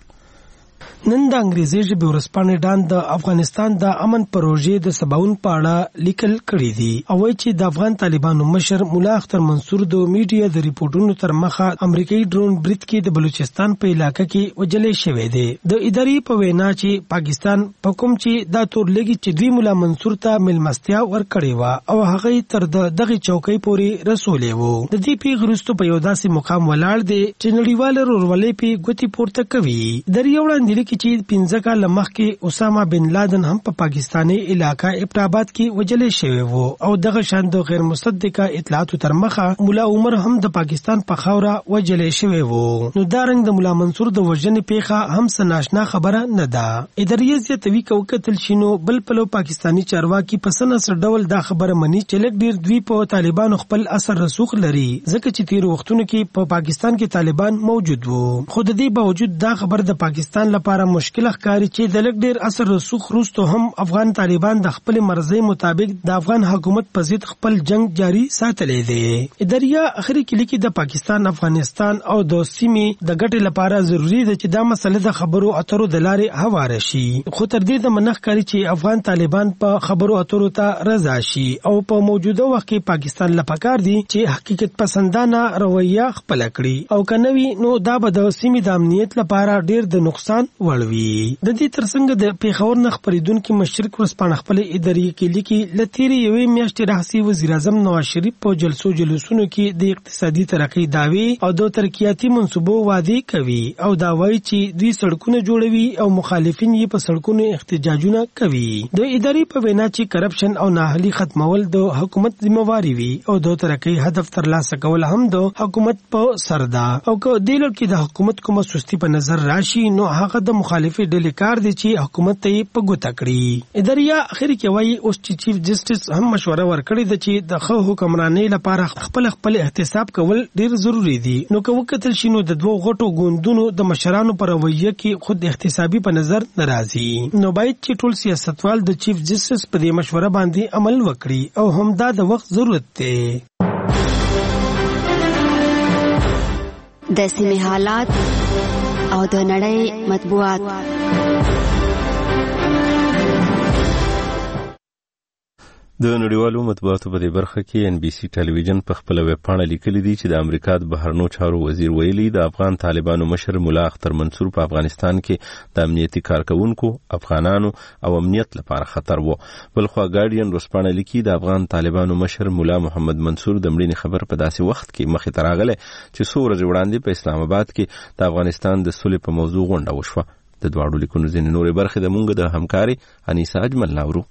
[SPEAKER 3] نن د انګریزي ژبې ورځپاڼې ډان د افغانستان د امن پروژې د سباون په اړه لیکل کړي دي او وایي چې د افغان طالبانو مشر مولا اختر منصور د میډیا د ریپورتونو تر مخه امریکایي ډرون برید کې د بلوچستان په علاقې کې وجلې شوې ده. د ادارې په وینا چې پاکستان په کوم چې دا تور لګي چې دوی مولا منصور ته ملمستیا ورکړې و او هغه تر دغه چوکۍ پورې رسولې وو. د دې پیښې وروسته په یو داسې مقام ولاړ دی چې نړیوال ورولې په ګوتی پورته کوي. د یو وړاندې چې پنځه کاله مخکې اسامه بن لادن هم په پاکستاني علاقہ ابټاباد کې وجلې شوی وو او دغه شان د غیر مصدقه اطلاعاتو تر مخه مولا عمر هم د پاکستان په خاوره وجلې شوی وو. نو دا رنګ د مولا منصور د وژنې پیښه هم سناشنا خبره نه ده. ادارې زیاتوي کوکتل شینو بل پلو پاکستاني چارواکي په سنسر ډول دا خبره مني چې لږ ډیر دوی په طالبانو خپل اثر رسوخ لري ځکه چې تیر وختونو کې په پاکستان کې طالبان موجود وو. خو د دې باوجود دا خبر د پاکستان لپاره مشکل ښکاري چې د لږ ډیر اثر رسوخ وروسته هم افغان طالبان د خپل مرزي مطابق د افغان حکومت په ضد خپل جنگ جاری ساتلی دی. اداریا اخري کې لیکي د پاکستان، افغانستان او د سیمې د ګټې لپاره ضروری ده چې دا مسله د خبرو اترو د لارې هواره شي. خو تر دې د منخ کاری چې افغان طالبان په خبرو اترو ته رضا شي او په موجوده وخت کې پاکستان لپاره دي چې حقیقت پسندانه رویه خپل کړي او کنوي نو دا به د سیمې د امنیت لپاره ډیر د نقصان وړوي. د دې ترڅنګ د پیښور نه خبرېدونکو مشرک ورسپانه خپل ادارې کې لیکي لتیری یوې میاشتې راهسي وزیر اعظم نواز شریف په جلسو جلوسونو کې د اقتصادي ترقۍ دعوی او د ترقیاتي منصوبو وعده کوي او دا وایي چې دوی سړکونه جوړوي او مخالفین یې په سړکونو احتجاجونه کوي. د ادارې په وینا چې کرپشن او نااهلي ختمول د حکومت ذمہواری وي او د ترقۍ هدف ترلاسه کول هم د حکومت په سر ده او که د لړ کې د حکومت کومه سستی په نظر راشي نو هغه د مخالفي ډلې کار دی چې حکومت ته یې په ګوته کړي. اداریا اخر کې وایي اوس چې چیف جسټس هم مشوره ورکړې ده چې د ښه حکمرانۍ لپاره خپل خپل احتساب کول ډیر ضروری دي. نو که وکتل شي نو د دوه غټو ګوندونو د مشرانو پر رویه کې خود احتسابي په نظر ناراضي. نو باید چې ټول سیاستوال د چیف جسټس په دې مشوره باندې عمل وکړي او همدا د وخت ضرورت دی.
[SPEAKER 20] د سیمې حالات او د نړۍ مطبوعات.
[SPEAKER 7] د نړیوالو مطبوعاتو په دې برخه کې ان بي سي ټلویزیون په خپل ویب پاڼه لیکلي دي چې د امریکا د بهرنیو چارو وزیر ویلي د افغان طالبانو مشر مولا اختر منصور په افغانستان کې د امنیتي کارکونکو افغانانو او امنیت لپاره خطر وو. بلخوا ګارډین ورسپانه لیکي د افغان طالبانو مشر مولا محمد منصور د مړینې خبر په داسې وخت کې مخې ته راغلی چې څو ورځې وړاندې په اسلام آباد کې د افغانستان د صلح په موضوع غونډه وشوه. د دواړو لیکونو ځینې نورې برخې د مونږ د همکاري انیسا اجمل ناورو.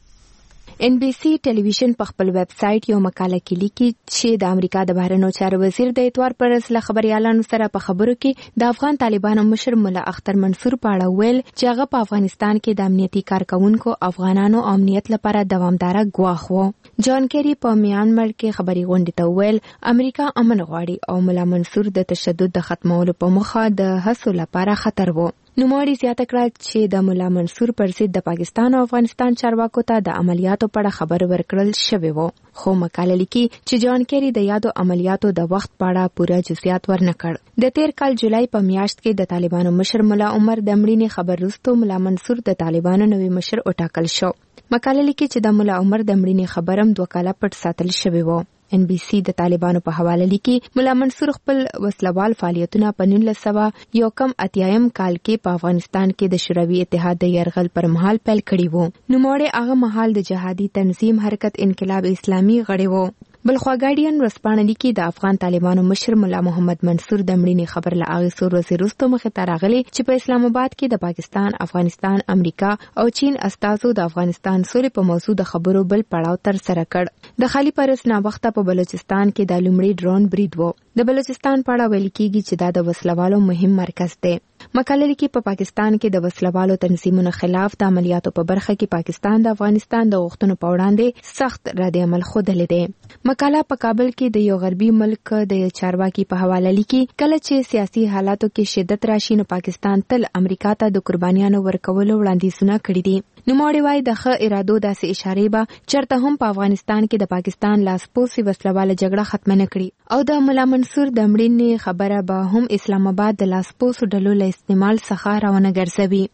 [SPEAKER 21] ان بي سي ټلویزیون په خپل ویب سټ یو مقاله کې لیکي چې د امریکا د بهرنیو چارو وزیر د اتوار پر ورځ له خبريالانو سره په خبرو کې د افغان طالبانو مشر مولا اختر منصور په اړه ویل چې هغه په افغانستان کې د امنیتي کارکونکو افغانانو امنیت لپاره دوامداره ګواښ وو. جان کیری په میانمار کې خبري غونډې ته ویل امریکا امن غواړي او مولا منصور د تشدد د ختمولو په موخه د هڅو لپاره خطر وو. نوموړي زیاته کړه چې د مولا منصور پر ضد د پاکستان او افغانستان چارواکو ته د عملیاتو په اړه خبر ورکړل شوی وو. خو مقاله لیکي چې جان کیری د یادو عملیاتو د وخت په اړه پوره جزئیات ورنکړ. د تیر کال جولای په میاشت کې د طالبانو مشر مولا عمر د مړینې خبر وروسته مولا منصور د طالبانو نوی مشر وټاکل شو. مقاله لیکي چې د مولا عمر د مړینې خبرم دوه کاله پټ ساتل شوی وو. ان بي سي د طالبانو په حواله لیکي مولا منصور خپل وسلوال فعالیتونه په نولس سوه یو کم اتیایم کال کې په افغانستان کې د شوروي اتحاد د یرغل پر مهال پیل کړی وو. نوموړي هغه مهال د جهادي تنظیم حرکت انقلاب اسلامي غړی وو. بلخوا ګارډین ورسپانه لیکي د افغان طالبانو مشر مولا محمد منصور د مړینې خبر له هغې څو ورځې وروسته مخې ته راغلی چې په اسلام آباد کې د پاکستان، افغانستان، امریکا او چین استازو د افغانستان سولې په موضوع د خبرو بل پړاو ترسره کړ. د خالي پرس ناوخته په بلوچستان کې د لومړي ډرون برید وو. د بلوچستان په اړه ویل کېږي چې دا د وسلوالو مهم مرکز دی. مقاله لیکي په پاکستان کې د وسلوالو تنظیمونو خلاف د عملیاتو په برخه کې پاکستان د افغانستان د غوښتنو په وړاندې سخت رد عمل ښودلی دی. مقاله په کابل کې د یو غربي ملک د چارواکي په حواله لیکي کله چې سیاسي حالاتو کې شدت راشي نو پاکستان تل امریکا ته د قربانیانو ورکولو وړاندیزونه کړي دي. نوموړي وايي د ښه ارادو داسې اشارې به چېرته هم په افغانستان کې د پاکستان لاسپوڅې وسلواله جګړه ختمه نه کړي او د مولا منصور د مړینې خبره به هم اسلام آباد د لاسپوڅو ډلو له استعمال څخه راونه ګرځوي.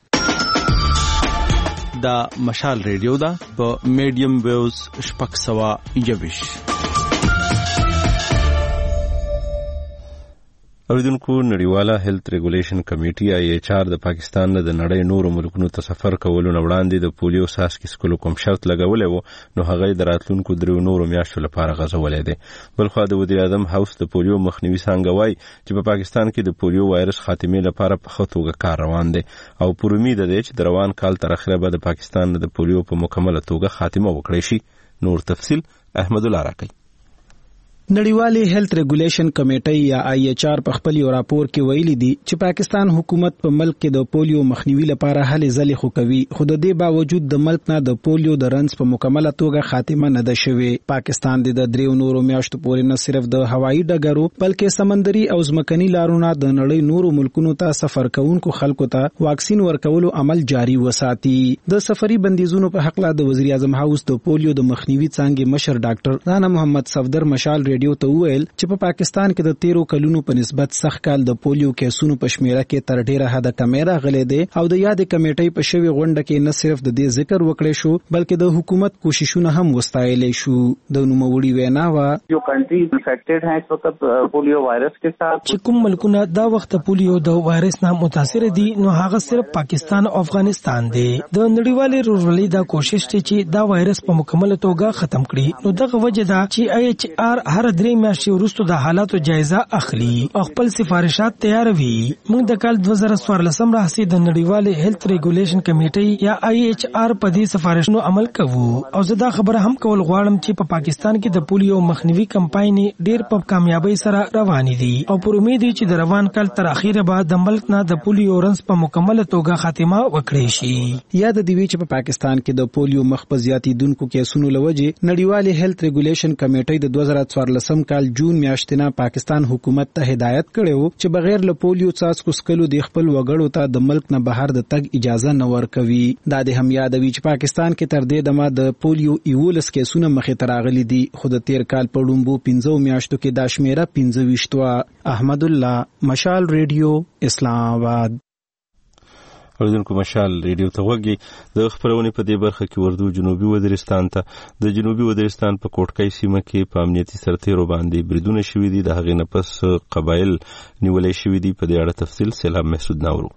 [SPEAKER 22] دا مشال ریډیو ده په میډیم ویوز شپږ سوه یویش.
[SPEAKER 7] اوریدونکو نړیواله هیلث ریګولیشن کمیټي آی ایچ آر د پاکستان نه د نړۍ نورو ملکونو ته سفر کولو نه وړاندې د پولیو څاڅکي څښلو کوم شرط لګولی و نو هغه د راتلونکو دریو نورو میاشتو لپاره غځولی دی. بلخوا د وزیر اعظم هاوس د پولیو مخنیوي څانګه وایي چې په پاکستان کې د پولیو وایرس خاتمې لپاره په ښه توګه کار روان دی او پر امید دی چې د روان کال تر اخره به د پاکستان نه د پولیو په مکمله توګه خاتمه وکړی شي. نور تفصیل احمد الله راکړي.
[SPEAKER 12] نړیوالې هیلث ریګولیشن کمیټي یا آی ایچ آر په خپل یو راپور کې ویلي دي چې پاکستان حکومت په ملک کې د پولیو مخنیوي لپاره هلې ځلې خو کوي خو د دې باوجود د ملک نه د پولیو د رنځ په مکمله توګه خاتمه نه ده شوې. پاکستان د دریو نورو میاشتو پورې نه صرف د هوایي ډګرو بلکې سمندري او ځمکني لارونو د نړۍ نورو ملکونو ته سفر کوونکو خلکو ته واکسین ورکولو عمل جاري وساتي. د سفري بندیزونو په حق له د وزیر اعظم هاوس د پولیو د مخنیوي څانګې مشر ډاکټر رانا محمد صفدر مشال ریډیو ته وویل چې په پاکستان کې د تیرو کلونو په نسبت سخت کال د پولیو کیسونو په شمیره کې تر ډیره حد کمې راغلي دي او د یاد کمیټې په شوی غونډه کې نه صرف د دې ذکر وکړي شو بلکې د حکومت کوششونه هم وستایلی شو. د نوموړي وینا وا
[SPEAKER 23] جو کنټریز افیکټډ ہیں اس وخت پولیو وایرس کے ساتھ
[SPEAKER 3] چې کوم ملکونه دا وخت پولیو د وایرس نه متاثر دي نو هغه صرف پاکستان او افغانستان دي. د نړیوالې ورورولۍ دا کوشش دی چې دا وایرس په مکمله توګه ختم کړي. نو دغه وجه دا چې آی ایچ آر هر درې میاشتې وروسته د حالاتو جایزه اخلي او خپل سفارشات تیاروي. موږ د کال دوه زره څوارلسم راهیسې د نړیوالې هیلث ریګولیشن کمیټې یا آی ایچ آر په دې سفارشونو عمل کوو او زه دا خبره هم کول غواړم چې په پاکستان کې د پولیو مخنیوي کمپاین ډیر په کامیابی سره روان دي او پر امید دی چې د روان کال تر اخیره به د ملک نه د پولیو رنځ په مکمله توګه خاتمه وکړي شي.
[SPEAKER 12] یاد دی چې په پاکستان کې د پولیو مخ په زیاتیدونکو کیسونو لوجه نړیوالې هیلث ریګولیشن کمیټې د دوه زره څوارلسم کال جون میاشتې نه پاکستان حکومت ته هدایت کړو چې بغیر له پولیو څاڅکو څښلو د خپل وګړو ته د ملک نه بهر د تګ اجازه نه ورکوي. دا د هم یادوي چې پاکستان کې تر دې دمه د پولیو یولس کیسونه مخې ته راغلي دي خو د تیر کال په لومبو پنځو میاشتو کې دا شمیره پنځه ویشت وه. احمد الله، مشال ریډیو، اسلام آباد.
[SPEAKER 7] اوریدونکو مشال ریډیو ته وګورئ. د خبرونې په دې برخه کې وردو جنوبي وزیرستان ته د جنوبي وزیرستان په کوټکای سیمه کې په امنیتي سرتیرو باندې بریدونه شوي دي. د هغې نه پس قبایل نیولې شوي دي. په دې اړه تفصیل سلام محسود ناورو.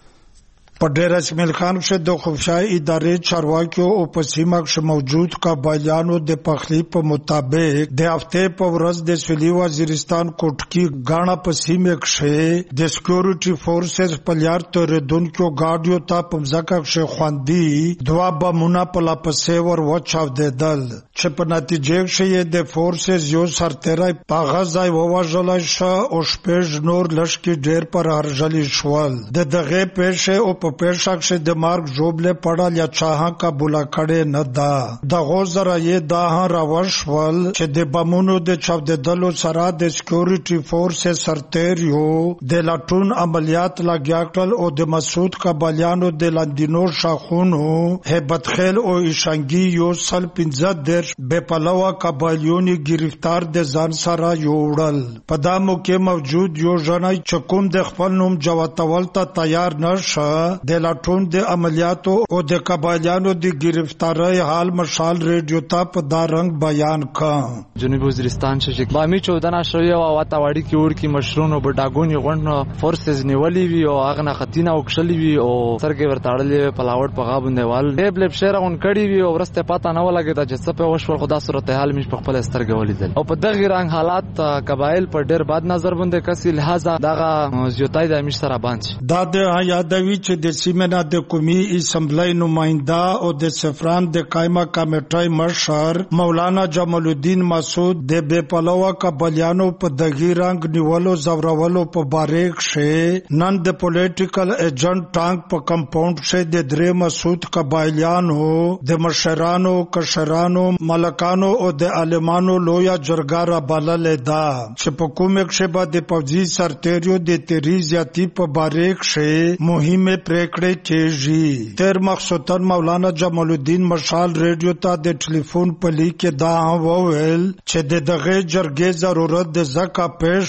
[SPEAKER 4] په ډیر اسماعیل خان شه د خفشای ادارې چارواکیو او په سیمه کې موجود قبایلیانو د پخلی په مطابق د هفته په ورځ د سویلي وزیرستان کوټکی غاڼه په سیمه کې د سکیورټي فورسز په لار ترېدونکو ګاډیو ته په ځکه کې خواندي دوا بمونه په لاپسې ور وچاو دیدل چې په نتیجه کې د فورسز یو سرتیری په غزای وواژل شو او شپږ نور لشکې ډیر پر هرجلی شول. د دغه پېښه او په پیشک شه د مارک جوبله پړل یا چاها قبول کړي نه دا د غوزره یې دا راوښول چې د بمونو د چاودېدلو سره د سکیورټي فورسز سرتیریو د لاټون عملیات لګیاکل او د مسعود قبالیانو د لاندینو شاخونو هیبت خیل او ایشانګي یو سل پنځه در به پلوا قبالیونی گرفتار د ځان سره یوړل. په دامو کې موجود یو ژوندۍ چکم د خپل نوم جواتول ته تیار نشه د لاټون د عملیاتو او د قبایلیانو د گرفتاری حال مشال ریډیو ته په دا رنگ بیان کړ.
[SPEAKER 5] جنوبي وزیرستان چې بامی چودنه شوی او واتاوړی کې ور کې مشرونو بډاګونی غونډه فورسز نیولې وی او هغه نه خطینه او کښلې وی او سرګې ورتاړلې پلاوړ په غابندې وال ډېب لپ شهرون کړي وی او ورسته پاته نه ولګی چې څه په وشول خدا صورتحال مش په خپل سترګې ولیدل او په دغه رنگ حالات قبایل په ډېر بد نظر باندې کسي لہذا دغه زیاتای د امیر سره باندې
[SPEAKER 4] دا د یادوي چې د سیمنا د قومي اسمبلی نماینده او د سفران د قائمه کمیټې مشر مولانا جمال الدین مسعود د بے پلوه قبایلیانو په دغه رنگ نیولو زورولو په باریک شه نن د پولیټیکل ایجنټ ټانک په کمپاوند شه د درې مسعود قبایلیانو د مشرانو کشرانو ملکانو او د عالمانو لویا جرګه را بللې ده چې په کومه کې به د پوځي سرتیرو د تریزیاتی په باریک شه مهمه پریکړې کېږي. تیر مخصوصن مولانا جمال الدین مشال ریډیو ته د ټلیفون په لیک کې دا وویل چې د دغه جرګې ضرورت د زکه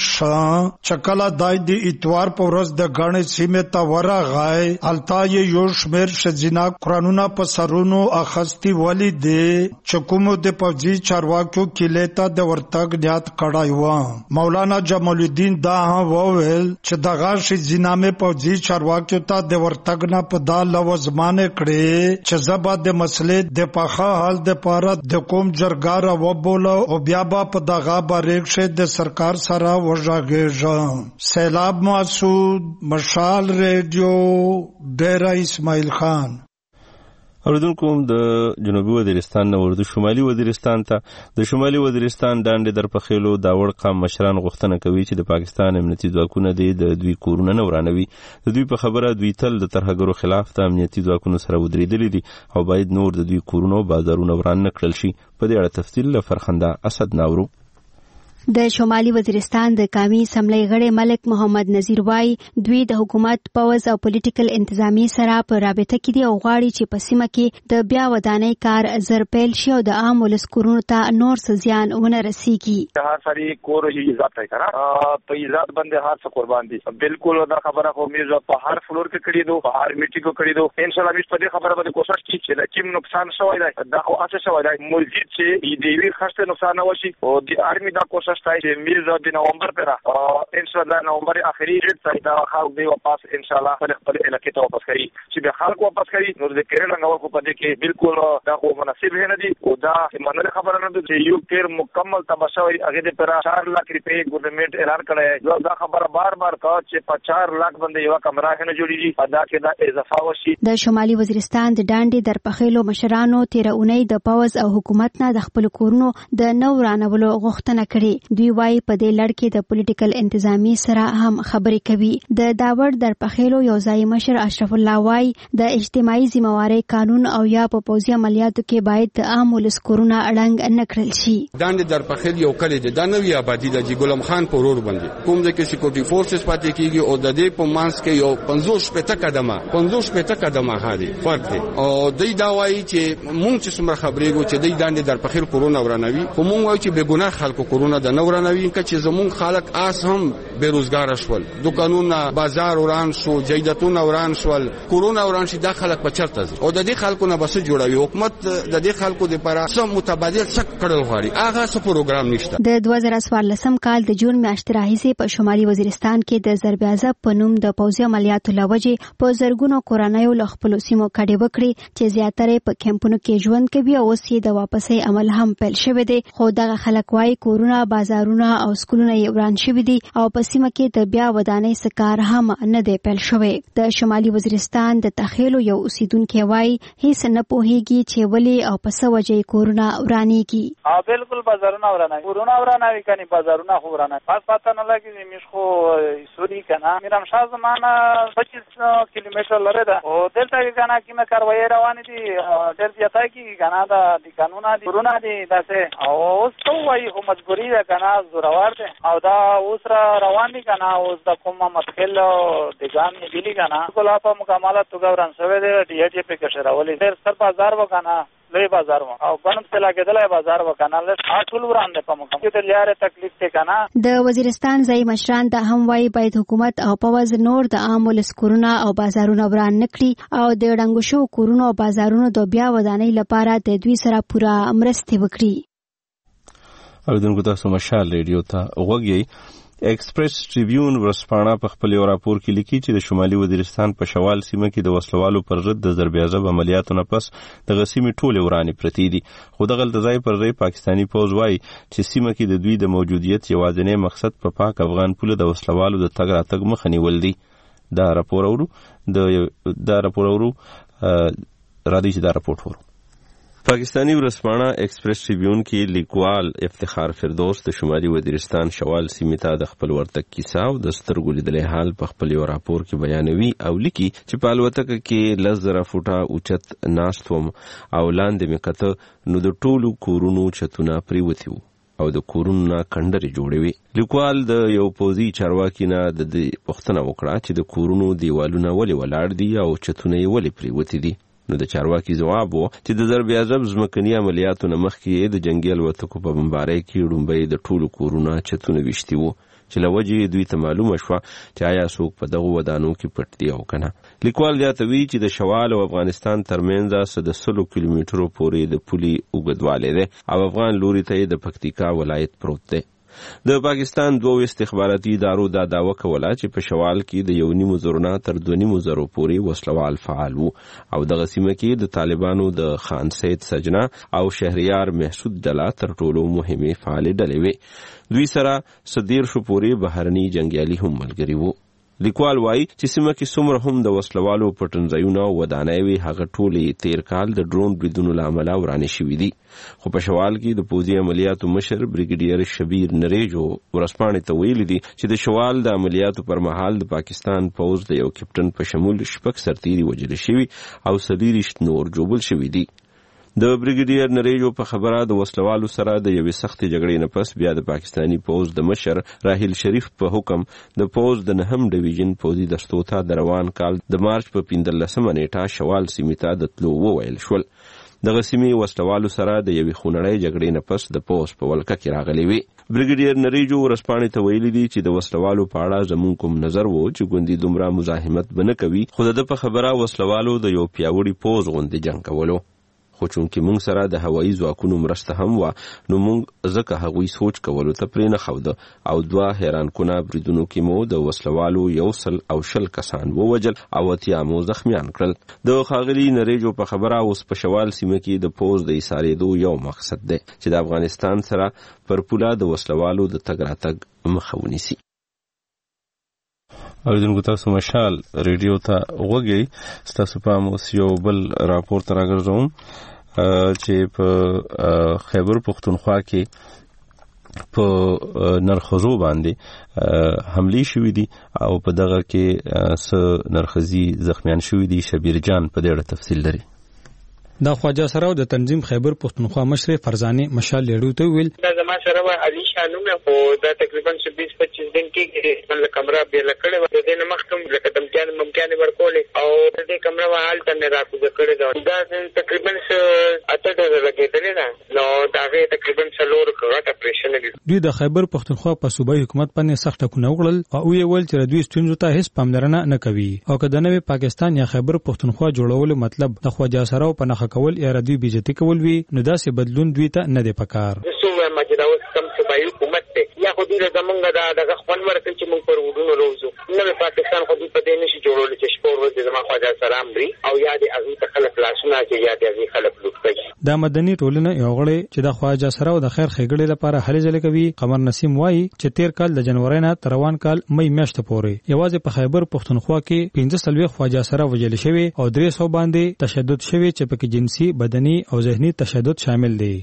[SPEAKER 4] پېښ چکلا دای د اتوار په ورځ د غاڼې سیمه ته ورغای التا یې یو شمیر شزینا قانونا په سرونو اخستی ولی دی چې کوم د پوځي چارواکو کې لته د ورتګ نیت کړای و. مولانا جمال الدین دا وویل چې دغه شزینا مې پوځي چارواکو ته د ورتګ نه په دا لوزمانه کړي چې زبا د مسلې د پخا حل د پاره د کوم جرګار و بوله او بیا با په دغه باریک شه د سرکار سره وژاګېږي. سیلاب مسعود مشال ریډیو ډیرا اسماعیل خان.
[SPEAKER 7] اوریدونکو د جنوبي وزیرستان نه ورده شمالي وزیرستان ته د شمالي وزیرستان ډانډې در په خېلو دا وړ قام مشران غوښتنه کوي چې د پاکستان امنیتي ځواکونه د دوی کورونه نه ورانوي. د دوی په خبره دوی تل د ترهګرو خلاف د امنیتي ځواکونو سره ودرېدلي دي او باید نور د دوی کورونه او بازارونه وران نه کړل شي. په دې اړه تفصیل له فرخنده اسد ناورو.
[SPEAKER 20] د شمالي وزیرستان د قومي اسمبلی غړي ملک محمد نذیر وای دوی د حکومت پوز او پولیټیکل انتظامی سره په رابطه کې دي او غواړي چې په سیمه کې د بیا ودانۍ کار زر پیل شي او د عام ولس کورونو ته نور څه ونه رسیږي.
[SPEAKER 6] هر سړي کور یې عزت کوي کنه په عزت باندې هر څه قربان دي. بالکل دا خبره خو مې په هر فلور کې کړی دو په هر میټینګ کې کړی دو. ان شاء الله مې په دې خبره باندې کوشش کوي چې د کوم نقصان شوی دی دا خو اته شوی دی مزید چې دې وی خسته نقصان نه وشي او د ارمي دا کوشش کوي چې میرزا د نومبر پر ان شاء الله نومبر اخري ډیټ ته دا خلک دی واپس ان شاء الله خپل خپل علاقې ته واپس کوي چې به خلک واپس کوي نو د کېرل نو کو پدې کې بالکل دا خو مناسب نه دي او دا منل خبره نه ده چې یو تیر مکمل تباشوي هغه د پر چار لک روپے ګورنمنت اعلان کړی دا خبره بار بار کا چې په چار لک باندې یو کمره نه جوړیږي ادا کې دا اضافه وشي.
[SPEAKER 20] د شمالي وزیرستان د ډانډي درپخېلو مشرانو تیر اونۍ د پوز او حکومت نه د خپل کورونو د نو رانولو غوښتنه کړې. دوی وايي په دې لړ کې د پولیټیکل انتظامی سره هم خبرې کوي. د داوړ درپخېلو یو ځای مشر اشرف الله وايي د اجتماعي ذمہواری قانون او یا په پوځي عملیاتو کې باید د عام ولس کورونه اړنګ نه کړل شي.
[SPEAKER 24] داندې درپخېل یو کلی د دانوي آبادی د ګلم خان په ورور باندې کوم د کې سکیورټي فورسز پاتې کیږي او د دې په مانس کې یو پنځوس پته قدمه پنځوس پته قدمه هاري فرق دی او دوی دا وايي چې مونږ چې څومره خبرې وو چې دوی داندې درپخېل کورونه ورانوي خو مونږ وایو چې به ګناه خلکو کورونه د نه ورانوي چې زمون خلک آس هم بیروزګار شول دکانونه بازار وران شو جیدتونه وران شول کورونا وران شي د خلک په چرته او د دې خلکو نه بس جوړوي حکومت د دې خلکو لپاره سم متبادل څک کړل غواړي هغه څه پروګرام نشته. د
[SPEAKER 20] دوه زره څوارلسم کال د جون میاشتې راهیسې په شمالي وزیرستان کې د ضرب عذاب په نوم د پوځي عملیاتو لوجې په زرګونو کورنیو له خپلو سیمو کډې وکړي چې زیاتره په کیمپونو کې ژوند کوي او اوس یې د واپسۍ عمل هم پیل شوی دی خو دغه خلک وايي کورونه بازارونه او سکولونه یې وران شوي دي او په سیمه کې د بیا ودانۍ څه کار هم نه دی پیل شوی. د شمالي وزیرستان د تخیلو یو اوسیدونکی وايي هیڅ نه پوهیږي چې ولې او په څه وجې کورونه ورانېږي.
[SPEAKER 2] ها بالکل بازارونه ورانوي کورونه ورانوي کني بازارونه خو ورانوي پس پته نه لګي میش خو سوري کنه میرم شاه زمانہ پچیس کیلومتر لره ده او دلته کنه کیمه کاروایی روان دي ډېر زیاته کی کنه دا د قانونا دي کورونه دي داسه او اوس څو وايي خو مجبوری ده کنه زورور ده او دا اوس را روان دي کنه اوس د کومه مشکل د ګام دی کنه کولا په مکمله توګه وران شوی دی ډي ایچ په کې شراولې ډېر سر بازار وکنه لوی بازار و او بنم سلا کېدلای بازار وکنه له ټول وران ده په مکمله کې لاره تکلیف ته کنه.
[SPEAKER 20] د وزیرستان ځای مشران د هم وايي باید حکومت او پوز نور د عام ولسکورونه او بازارونه وران نکړي او د ډنګو شو کورونو او بازارونو د بیا ودانۍ لپاره د دوی سره پوره مرسته وکړي.
[SPEAKER 7] اوریدونکو تاسو مشال ریډیو ته وګورئ. ایکسپریس ټریبیون ورسپاڼه په خپل یو راپور کې لیکي چې د شمالي وزیرستان په شوال سیمه کې د وسلوالو پر ضد د ضرب عذاب عملیاتو نه پس د غسیمې ټولې ورانې پرتې دي خو دغه د ځای پر ځای پاکستاني پوز وايي چې سیمه کې د دوی د موجودیت یوازینی مقصد په پاک افغان پوله د وسلوالو د تګ راتګ مخه نیول دي. دا راپور اورو د دا راپور اورو راځي چې دا راپور ورو. پاکستانی ورسپاڼه ایکسپریس ټریبیون کې لیکوال افتخار فردوس د شمالي وزیرستان شوال سیمې ته د خپل ورتګ کیسه او د سترګو لیدلې حال په خپل یو راپور کې بیانوي او لیکي چې په الوتکه کې لس زره فوټه اوچت ناست وم او لاندې مې کته نو د ټولو کورونو چتونه پریوتي وو او د کورونو نه کنډرې جوړې وي. لیکوال د یو پوځي چارواکي نه د دې پوښتنه وکړه چې د کورونو دیوالونه ولې ولاړ دي او چتونه یې ولې پریوتي دي. نو د چارواکي ځواب وو چې د ضرب عذاب ځمکني عملیاتو نه مخکې د جنګي الوتکو په بمبارۍ کې ډومبۍ د ټولو کورونه چتونه ویشتي وو چې له وجې دوی ته معلومه شوه چې آیا څوک په دغو ودانو کې پټ دي او که نه. لیکوال زیاتوي چې د شوال او افغانستان ترمنځ د سلو کیلومترو پورې د پولې اوږدوالی دی او افغان لوري ته د پکتیکا ولایت پروت دی. د پاکستان دوو استخباراتي ادارو دا دعوه کوله چې په شوال کې د یو نیمو زرو نه تر دوه نیمو زرو پورې وسلوال فعال وو او دغه سیمه کې د طالبانو د خان سید سجنا او شهریار محسود ډله تر ټولو مهمې فعالې ډلې وې. دوی سره صدیر شو پورې بهرني جنګیالي هم ملګري وو. لیکوال وایي چې سیمه کې څومره هم د وسلوالو پټنځایونه او ودانۍ وي هغه ټولې تیر کال د ډرون بریدونو له امله ورانې شوي دي. خو په شوال کې د پوځي عملیاتو مشر بریګیډیر شبیر نریجو ورسپاڼې ته ویلي دي چې د شوال د عملیاتو پر مهال د پاکستان پوځ د یو کپټن په شمول شپږ سرتیري وژل شوي او څلېرویشت نور ژوبل شوي دي. د بریګیډیر نریجو په خبره د وسلوالو سره د یوې سختې جګړې نه پس بیا د پاکستاني پوځ د مشر راهیل شریف په حکم د پوځ د نهم ډویژن پوځي دستو ته د روان کال د مارچ په پنځلسمه نیټه شوال سیمې ته د تلو وویل شول. دغه سیمې وسلوالو سره د یوې خونړۍ جګړې نه پس د پوځ په ولکه کې راغلي وي. بریګیډیر نریجو ورسپاڼې ته ویلي دي چې د وسلوالو په اړه زموږ کوم نظر و چې ګوندي دومره مزاحمت به نه کوي خو د په خبره وسلوالو د یو پیاوړي پوځ غوندې جنګ کولو. خو چونکې موږ سره د هوایي ځواکونو مرسته هم وه نو موږ ځکه هغوی سوچ کولو ته پرې نه ښوده او دوه حیرانکونه بریدونو کې مو د وسلوالو یو سل او شل کسان ووجل او اتیا مو زخمیان کړل. د ښاغلي نریجو په خبره اوس په شوال سیمه کې د پوځ د ایسارېدو یو مقصد دی چې د افغانستان سره پر پوله د وسلوالو د تګ راتګ مخه ونیسي. اوریدونکو تاسو مشال ریډیو ته وګورئ. ستاسو پام اوس یو بل راپور ته راګرځوم چې په خیبر پختونخوا کې په نرخزو باندې حملې شوې دي او په دغه کې څه نرخزي زخمیان شوي دي. شبیر جان په دې اړه تفصیل لري.
[SPEAKER 10] دا خواجه سراو د تنظیم خیبر پختونخوا مشر فرزانه مشال لیړو ته ویل
[SPEAKER 11] دا زما سره علي شانو مې خو دا تقریبا بیس پچیس دن کې د کمره بیل کړه د دې نه مخکم لکه دمکان ممکن ورکول او د دې کمره حال ته نه راکوزه کړی دا تقریبا اته ډیر لګیدل نه نو دا غي تقریبا څلور غټ اپریشن دي.
[SPEAKER 10] دوی د خیبر پختونخوا په صوبایي حکومت باندې سخت ټکونه وکړل او وی ویل چې دوی ستونزو ته هیڅ پاملرنه نه کوي او که د نوې پاکستان یا خیبر پختونخوا جوړولو مطلب د خواجه سراو په نخښه کول یا دوی بیزتی کول وی نو داسې بدلون دوی ته نه دی پکار.
[SPEAKER 11] صوبایي حکومت ته یا خو دې زمونږ دا د خپل ورکل چې موږ پر وډونو روزو نو پاکستان خو دې په دې نشي جوړول چې شپور ورځ زما خواجه سلام بری او یا دې ازي ته خلک لاسونه چې یا دې ازي خلک لوټ کوي.
[SPEAKER 10] دا مدني ټولنه یو غړي چې د خواجه سراو د خیر خېګړې لپاره هلې ځلې کوي. قمر نسیم وایي چې تیر کال د جنوري نه تر روان کال مې میاشت پورې یوازې په خیبر پختونخوا کې پنځه سلوي خواجه سرا وجل شوی او درې سو باندې تشدد شوی چې په کې جنسي بدني او ذهني تشدد شامل دي.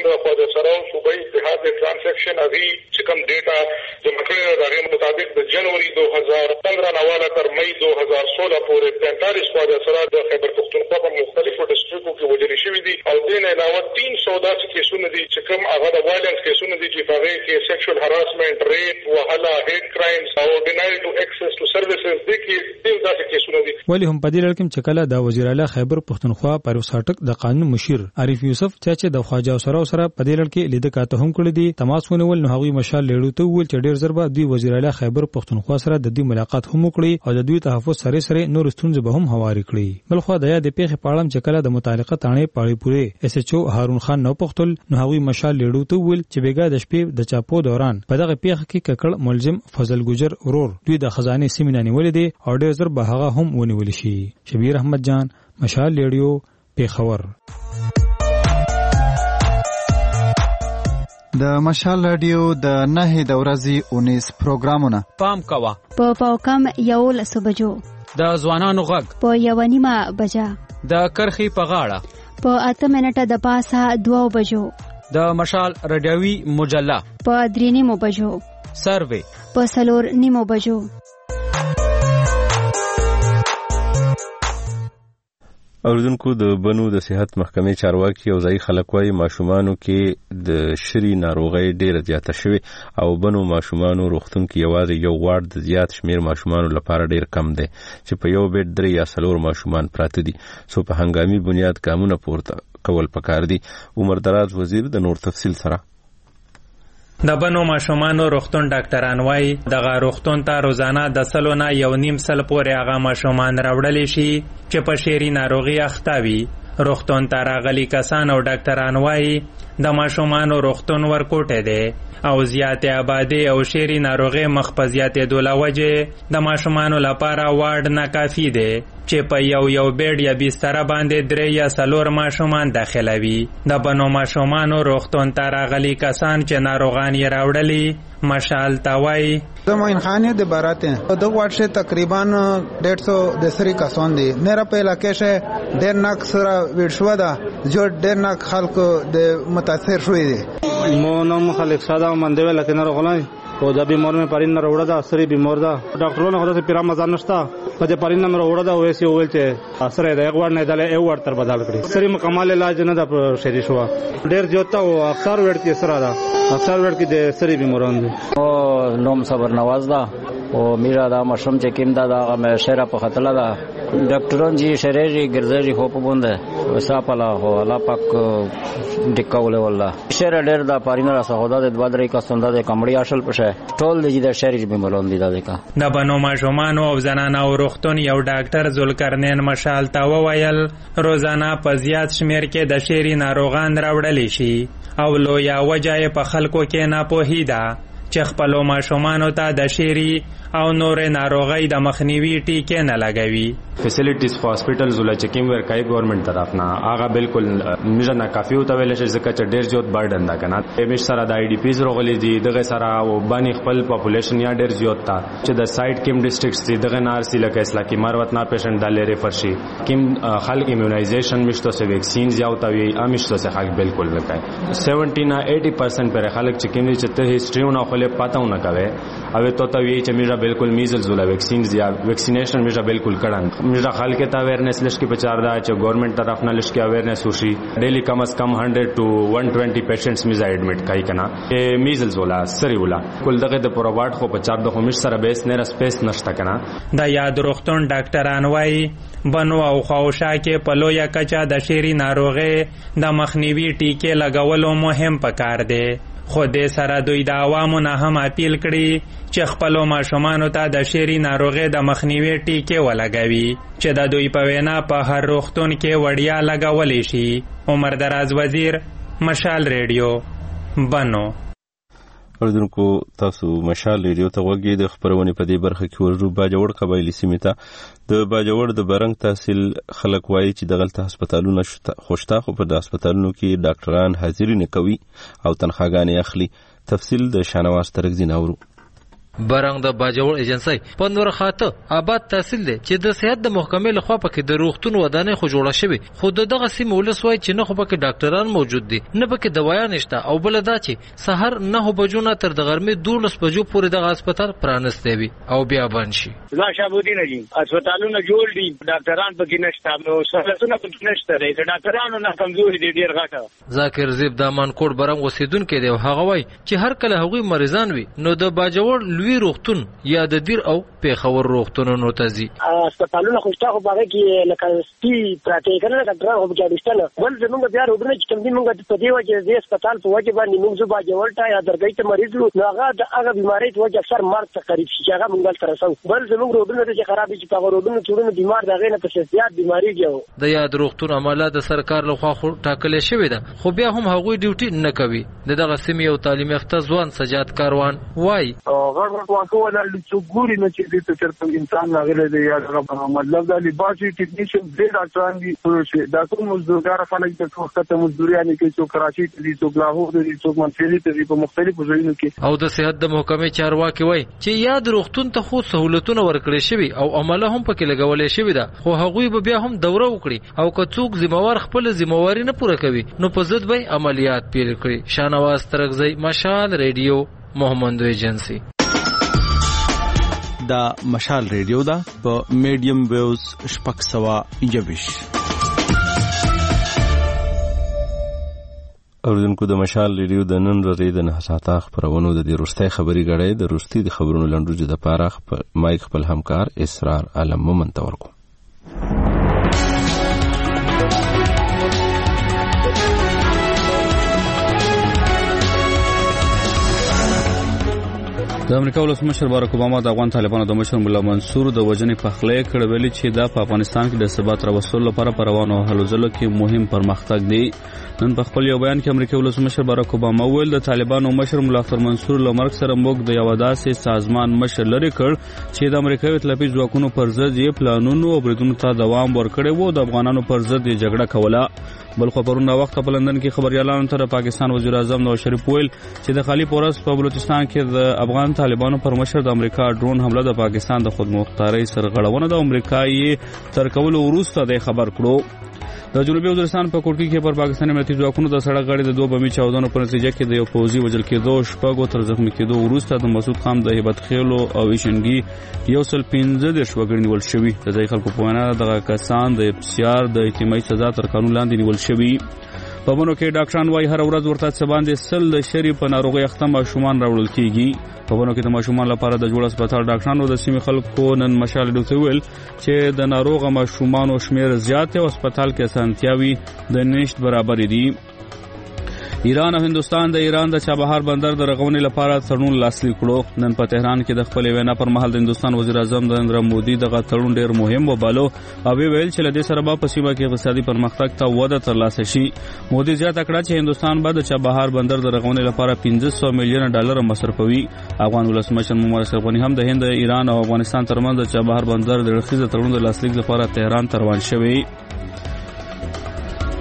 [SPEAKER 13] ट्रांसैक्शन अभी चिकम डेटा जमा करें दागे मुताबिक जनवरी दो हजार पंद्रह नवाला कर मई दो हजार सोलह पूरे पैंतालीस ख्वाजा सरा खैबर पख्तूनख्वा पर मुख्तलिफ डिस्ट्रिक्टों की वजह शुरू दी और दिन अलावा तीन सौदा केसों दी चिकम आगाद वायलेंस केसों दी जिफागे के सेक्सुअल हरासमेंट रेप वहला हेट क्राइम्स और denial to access to services देखिए तीन दास केसों दी
[SPEAKER 10] ولی هم په دې لړ کې چې کله د وزیر اعلی خیبر پختونخوا پروساټک د قانون مشیر عارف یوسف چې د خواجه سراو سره په دې لړ کې لیدل کاته هم کړی دي تماس ونیول نو هغوی مشال لیړو ته ویل چې ډیر ضربه دوی وزیر اعلی خیبر پختونخوا سره د دې ملاقات هم وکړي او د دوی تحفظ سره سره نور ستونزې به هم هواري کړي. بلخو د یاد پیښې په اړه چې کله د متعلقه تانې پاړې پورې اس ایچ او هارون خان نو پختل نو هغوی مشال لیړو ته ویل چې بیګا د شپې د چاپو دوران په دغه پیښه کې ککړ ملزم فضل ګجر ورور دوی د خزانه سیمینه نیولې دي او ډیر ضربه هغه هم ونیول شي. شبیر احمد جان مشال لیډیو پیښور.
[SPEAKER 14] د مشال رادیو د نهه د ورځې اونیس پروګرامونه
[SPEAKER 22] پام کوا
[SPEAKER 20] په پاوکم یو لسو بجو
[SPEAKER 22] د ځوانانو غږ
[SPEAKER 20] په یو نیمه بجا
[SPEAKER 22] د کرخي په غاړه
[SPEAKER 20] په اته منټه د پاسه دوه بجو
[SPEAKER 22] د مشال رادیوي مجله
[SPEAKER 20] په درې نیمو بجو
[SPEAKER 22] سروې
[SPEAKER 20] په څلور نیمو بجو.
[SPEAKER 7] اوریدونکو د بنو د صحت محکمې چارواکي او ځای خلک وايي ماشومانو کې د شری ناروغي ډیره زیاته شوې او بنو ماشومانو روغتون کې یوازې یو وارډ د زیات شمیر ماشومانو لپاره ډیر کم دی چې په یو بیت درې یا څلور ماشومان پراته دي. سو په هنګامي بنیاد قانون پورته کول پکار دي. عمر دراز وزیر د نور تفصیل سره
[SPEAKER 15] د بنو ماشومانو روغتون ډاکټران وایي دغه روغتون ته روزانه د سلو نه یو نیم سل پورې هغه ماشومان راوړلی شي چې په شری ناروغي اخته وي. روغتون ته راغلي کسان او ډاکټران وایي د ماشومانو روغتون ورکوټی دی او زیاتې آبادي او شری ناروغي مخ په زیاتېدو له وجې د ماشومانو لپاره وارډ ناکافي دی چې په یو یو بیډ یا بستره باندې درې یا څلور ماشومان داخلوي. د بنو ماشومانو روغتون ته راغلي کسان چې ناروغان یې راوړلي مشال تاوای
[SPEAKER 25] د موین خانه د بارات د واټ سے تقریبا ډیڑھ سو دسری کسان دي. میرا په علاقې شه ډېر ناک سره وډشوا دا جو ډېر ناک خلکو د متاثر شوې دي.
[SPEAKER 26] مو نوم خالق ساده مندوي لکه نه غلای او دا بیمار مې پرین نه وړه دا سری بیمار دا ډاکټرونه خدای ته پیرا مزه نشتا په دې پرین نه وړه دا وېسي ویل چې سره دا یو ور نه دله یو ور تر بدل کړی سری مکمل علاج نه دا شری شو ډېر جوته او اکثر ور کې سره دا اکثر ور کې د سری بیماران دي.
[SPEAKER 27] او نوم صبر نواز دا او میرا دا مشروم چې کیم دا دا مې شهره په خطر دا ډاکټرون جی شریری ګرځي خو په بونده وساپلا هو الله پاک ډکاوله والله شهره ډېر دا پارینه را سودا د دوه درې کسان د کمړی اصل پشه ټول دي د شهري بیماران دي دا کا
[SPEAKER 15] د بنو ماشومان او زنانه او روغتون یو ډاکټر ذوالقرنین مشال تا وویل روزانه په زیات شمیر کې د شهري ناروغان راوړل شي او لویا وجای په خلکو کې ناپوهی ده چې خپل ماشومان ته د شهري او نور ناروغي د مخنیوي ټیکې نه لګوي.
[SPEAKER 28] فیسیلیټیز په هاسپټل زولا چکیم ورکای ګورنمنت طرف نه هغه بالکل میژه نه کافي او ته ویل شي ځکه چې ډیر زیات برډن ده کنه همیش سره د آی ډی پیز روغلي دي دغه سره او باندې خپل پاپولیشن یا ډیر زیات تا چې د سایډ کیم ډیسټریکټس دي دغه نار سي لکه اسلا کی مروت نه پیشنټ د لری فرشي کیم خلک ایمونایزیشن مشته سه ویکسینز یا او ته وی امشته سه خلک بالکل وکای سیونټی نه ایټی پرسنټ پر خلک چې کیم چې ته هیستریونه خپل پاتاونه کوي او ته ته وی چې میژه بالکل میزلز ولا ویکسینز یا ویکسینیشن میشه بالکل کړه میشه خلک ته اویرنس لشکې په چار دا چې ګورنمنت طرف نه لشکې اویرنس وشي ډیلی کم از کم one hundred to one hundred twenty پیشنټس میزه ایڈمټ کوي کنه میزلز ولا سری ولا کول دغه د پروواټ خو په چار د خو مش سره بیس نه سپیس نشته کنه.
[SPEAKER 15] د یاد روغتون ډاکټران وایي بنو او خواوشا کې په لویه کچه د شری ناروغي د مخنیوي ټیکې لګولو مهم پکار دی، خو دې سره دوی د عوامو نه هم اپیل کړي چې خپلو ماشومانو ته د شری ناروغي د مخنیوي ټیکې ولګوي چې د دوی په وینا په هر روغتون کې وړیا لګولی شي. عمر دراز وزیر، مشال ریډیو، بنو.
[SPEAKER 7] اوریدونکو تاسو مشال ریډیو ته غوږی د خبرونه په دې برخه کې ورجو باجوړ قبایلی سیمه ته د باجوړ د برنګ تحصیل خلک وایي چې د غلطه هسپتالونو خوشتا خو په د هسپتالونو کې ډاکټران حاضری نه کوي او تنخواګانې اخلي. تفصیل د شانواز ترګزین اورو.
[SPEAKER 1] برنګ د باجوړ ایجنسی په نور خاطه آباد تحصیل دی چې د صحت د محکمې لخوا پکې د روغتون ودانې خو جوړه شوی، خو دغه سیمه ولس وایي چې نه خو پکې ډاکټران موجود دي نه پکې دوايان نشته او بل دا چې سحر نه بجو نه تر د غرمې دولس بجو پورې دغه هسپتال پرانسته وي او بیا بند شي.
[SPEAKER 11] لا شابودین دي هسپتالونه جوړ دي ډاکټران پکې نشته نو سہولتونه پکې نشته دي ډاکټرانو نه کمزوري دي ډیر غټه.
[SPEAKER 1] ذاکر زیب د مانکوټ برنګ اوسیدونکو دی او هغه وایي چې هر کله هغوی مریضان وي نو د باجوړ لوی روغتون یا د دیر او پیښور روغتونونو ته ځي.
[SPEAKER 8] هسپتالونه خوشته خو باغې کې لکه سپي پراته کنه ډاکټر خو بیا دشتنه بل زمونږ بیا روبنه چې کوم دي موږ په دې وجه د هسپتال په وجه باندې موږ زو باجوړ یا درګۍ ته مریض نو هغه د هغه بیماری په وجه اکثر مرګ ته قریب شي هغه موږ تر رسو بل زمونږ روبنه چې خراب شي په روبنه چورونه بیمار دغه نه په زیات بیماری دی.
[SPEAKER 1] د یاد روغتون عمله د سرکار لخوا خو ټاکل شوی ده خو بیا هم هغوی ډیوټي نه کوي. دغه سیمه یو تعلیم یافته ځوان سجاد کاروان وای
[SPEAKER 9] غږ واکو چې ګوري نه چې دې ته چرته انسان راغلی دی یا هغه مطلب د لباسي ټیکنیشن دې ډاکټران دي چې دا کوم مزدورګار خلک د وخت مزدوريانه کې څوک کراچي ته دي څوک لاهور ته دي څوک منصوري ته دي په مختلفو ځایونو کې.
[SPEAKER 1] او د صحت د محکمې چارواکي وای چې یاد روغتون ته خو سہولتونه ورکړي شوی او عمله هم پکې لګولې شوی ده خو هغوی به بیا هم دوره وکړي او که څوک ذمہوار خپل ذمہواری نه پوره کوي نو په ضد به عملیات پیل کړي. شانواز ترغزی، مشال ریډیو، محمد ایجنسی.
[SPEAKER 22] دا مشال ریډیو دا په میډیم ویوز شپږ سوه یویش.
[SPEAKER 7] اوریدونکو د مشال ریډیو د نن ورځې د نه ساعته خبرونو د دې وروستۍ خبري غړې د وروستي د خبرونو لنډو د پاره مایک خپل همکار اسرار عالم مومن تورکو.
[SPEAKER 16] د امریکا ولسمشر باراک اوباما د افغان طالبانو د مشر مولا منصور د وژنې پخلی کړی ویلي چې دا په افغانستان کې د ثبات راوستلو لپاره په روانو هلو ځلو کې مهم پرمختګ دی. نن په خپل یو بیان کې امریکا ولسمشر باراک اوباما ویل د طالبانو مشر مولا منصور له مرګ سره موږ د یو داسې سازمان مشر لري کړ چې د امریکا ائتلافي ځواکونو پر ضد یې پلانونو او بریدونو ته دوام ورکړی وو، د افغانانو پر ضد یې جګړه کوله. بل خو پرونه وخت په لندن کې خبريالانو ته پاکستان وزیر اعظم نواز شریف ویل چې د خالی پورس په بلوچستان کې د افغان طالبانو پر مشر د امریکا ډرون حمله د پاکستان د خودمختارۍ سرغړونه د امریکا یې تر کولو وروسته د خبر کړو. د جنوبي وزیرستان په کوټکی کې پر پاکستاني امنیتي ځواکونو د سړک غاړې د دوه بمي چاودنو په نتیجه کې د یو پوځي وژل کېدو شپږو تر زخمي کېدو وروسته د مسعود خان د هیبت خیلو او ایشنګي یو سل پنځه دېرش وګړي نیول شوي. د ځای خلکو په وینا دغه کسان د بسیار د اجتماعي سزا تر قانون لاندې نیول شوي. په بونو کې ډاکټران وايي هر ورځ ورته څه باندې سل د شری په ناروغي اخته ماشومان راوړل کیږي. په بونو کې د ماشومان لپاره د جوړ هسپتال ډاکټرانو د سیمې خلکو نن مشال ډوته ویل چې د ناروغ ماشومان شمیر زیات او هسپتال کې اسانتیاوي د نشټ برابر دي. ایران او هندستان د ایران د چابهار بندر د رغونې لپاره تړون لاسلیک کړو. نن په تهران کې د خپل وینا پر مهال د هندستان وزیر اعظم نریندرا مودي دغه تړون ډیر مهم وبالو او ویل چې لدې سره به په سیمه کې اقتصادي پرمختګ ته وده ترلاسه شي. مودي زیاته کړه چې هندستان به د چابهار بندر د رغونې لپاره پنځه سوه میلیون ډالر مصرفوي. افغان ولسمشر محمد اشرف غني هم د هند، ایران او افغانستان ترمنځ د چابهار بندر د رخصتۍ تړون د لاسلیک لپاره تهران ته روان شوی.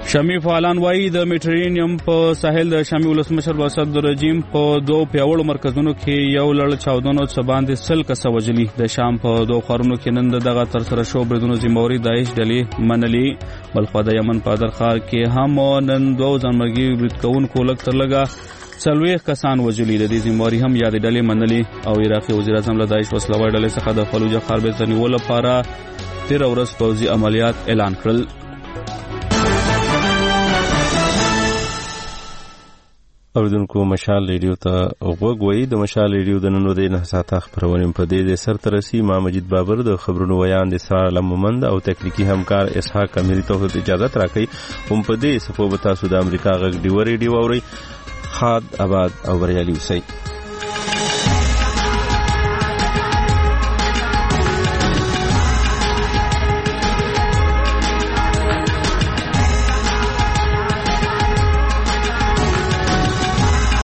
[SPEAKER 16] شامي فعالان وایي د میډیټرینیم په ساحل د شامي ولسمشر واسد رژیم په دوه پیاوړو مرکزونو کې یو لړ چاودنو څخه باندې سل کسه وژلي. د شام په دوه ښارونو کې نن دغه تر سره شو بریدونو ذمہواری داعش ډلې منلي. بلخوا د یمن په درخار کې هم نن دوه ځانمرګي برید کوونکو لږ تر لږه څلوېښت کسان وژلي. د دې ذمہواری هم یادې ډلې منلي. او عراقي وزیر اعظم له داعش وسلوال ډلې څخه د فلوجه ښار بیرته نیولو لپاره تېره ورځ پوځي عملیات اعلان کړل.
[SPEAKER 7] اوریدونکو مشال ریډیو ته غوږ وایي. د مشال ریډیو د نن ورځې نه ساعته خپرونې په دې د سرته رسي. ما مجید بابر د خبرونو ویان د اسرار علم مومند او تکنیکی همکار اسحاق امیری ته اجازه راکړي. هم په دې صفو به تاسو د امریکا غږ ډیو ریډیو اورئ. خاد آباد او بریالي اوسئ.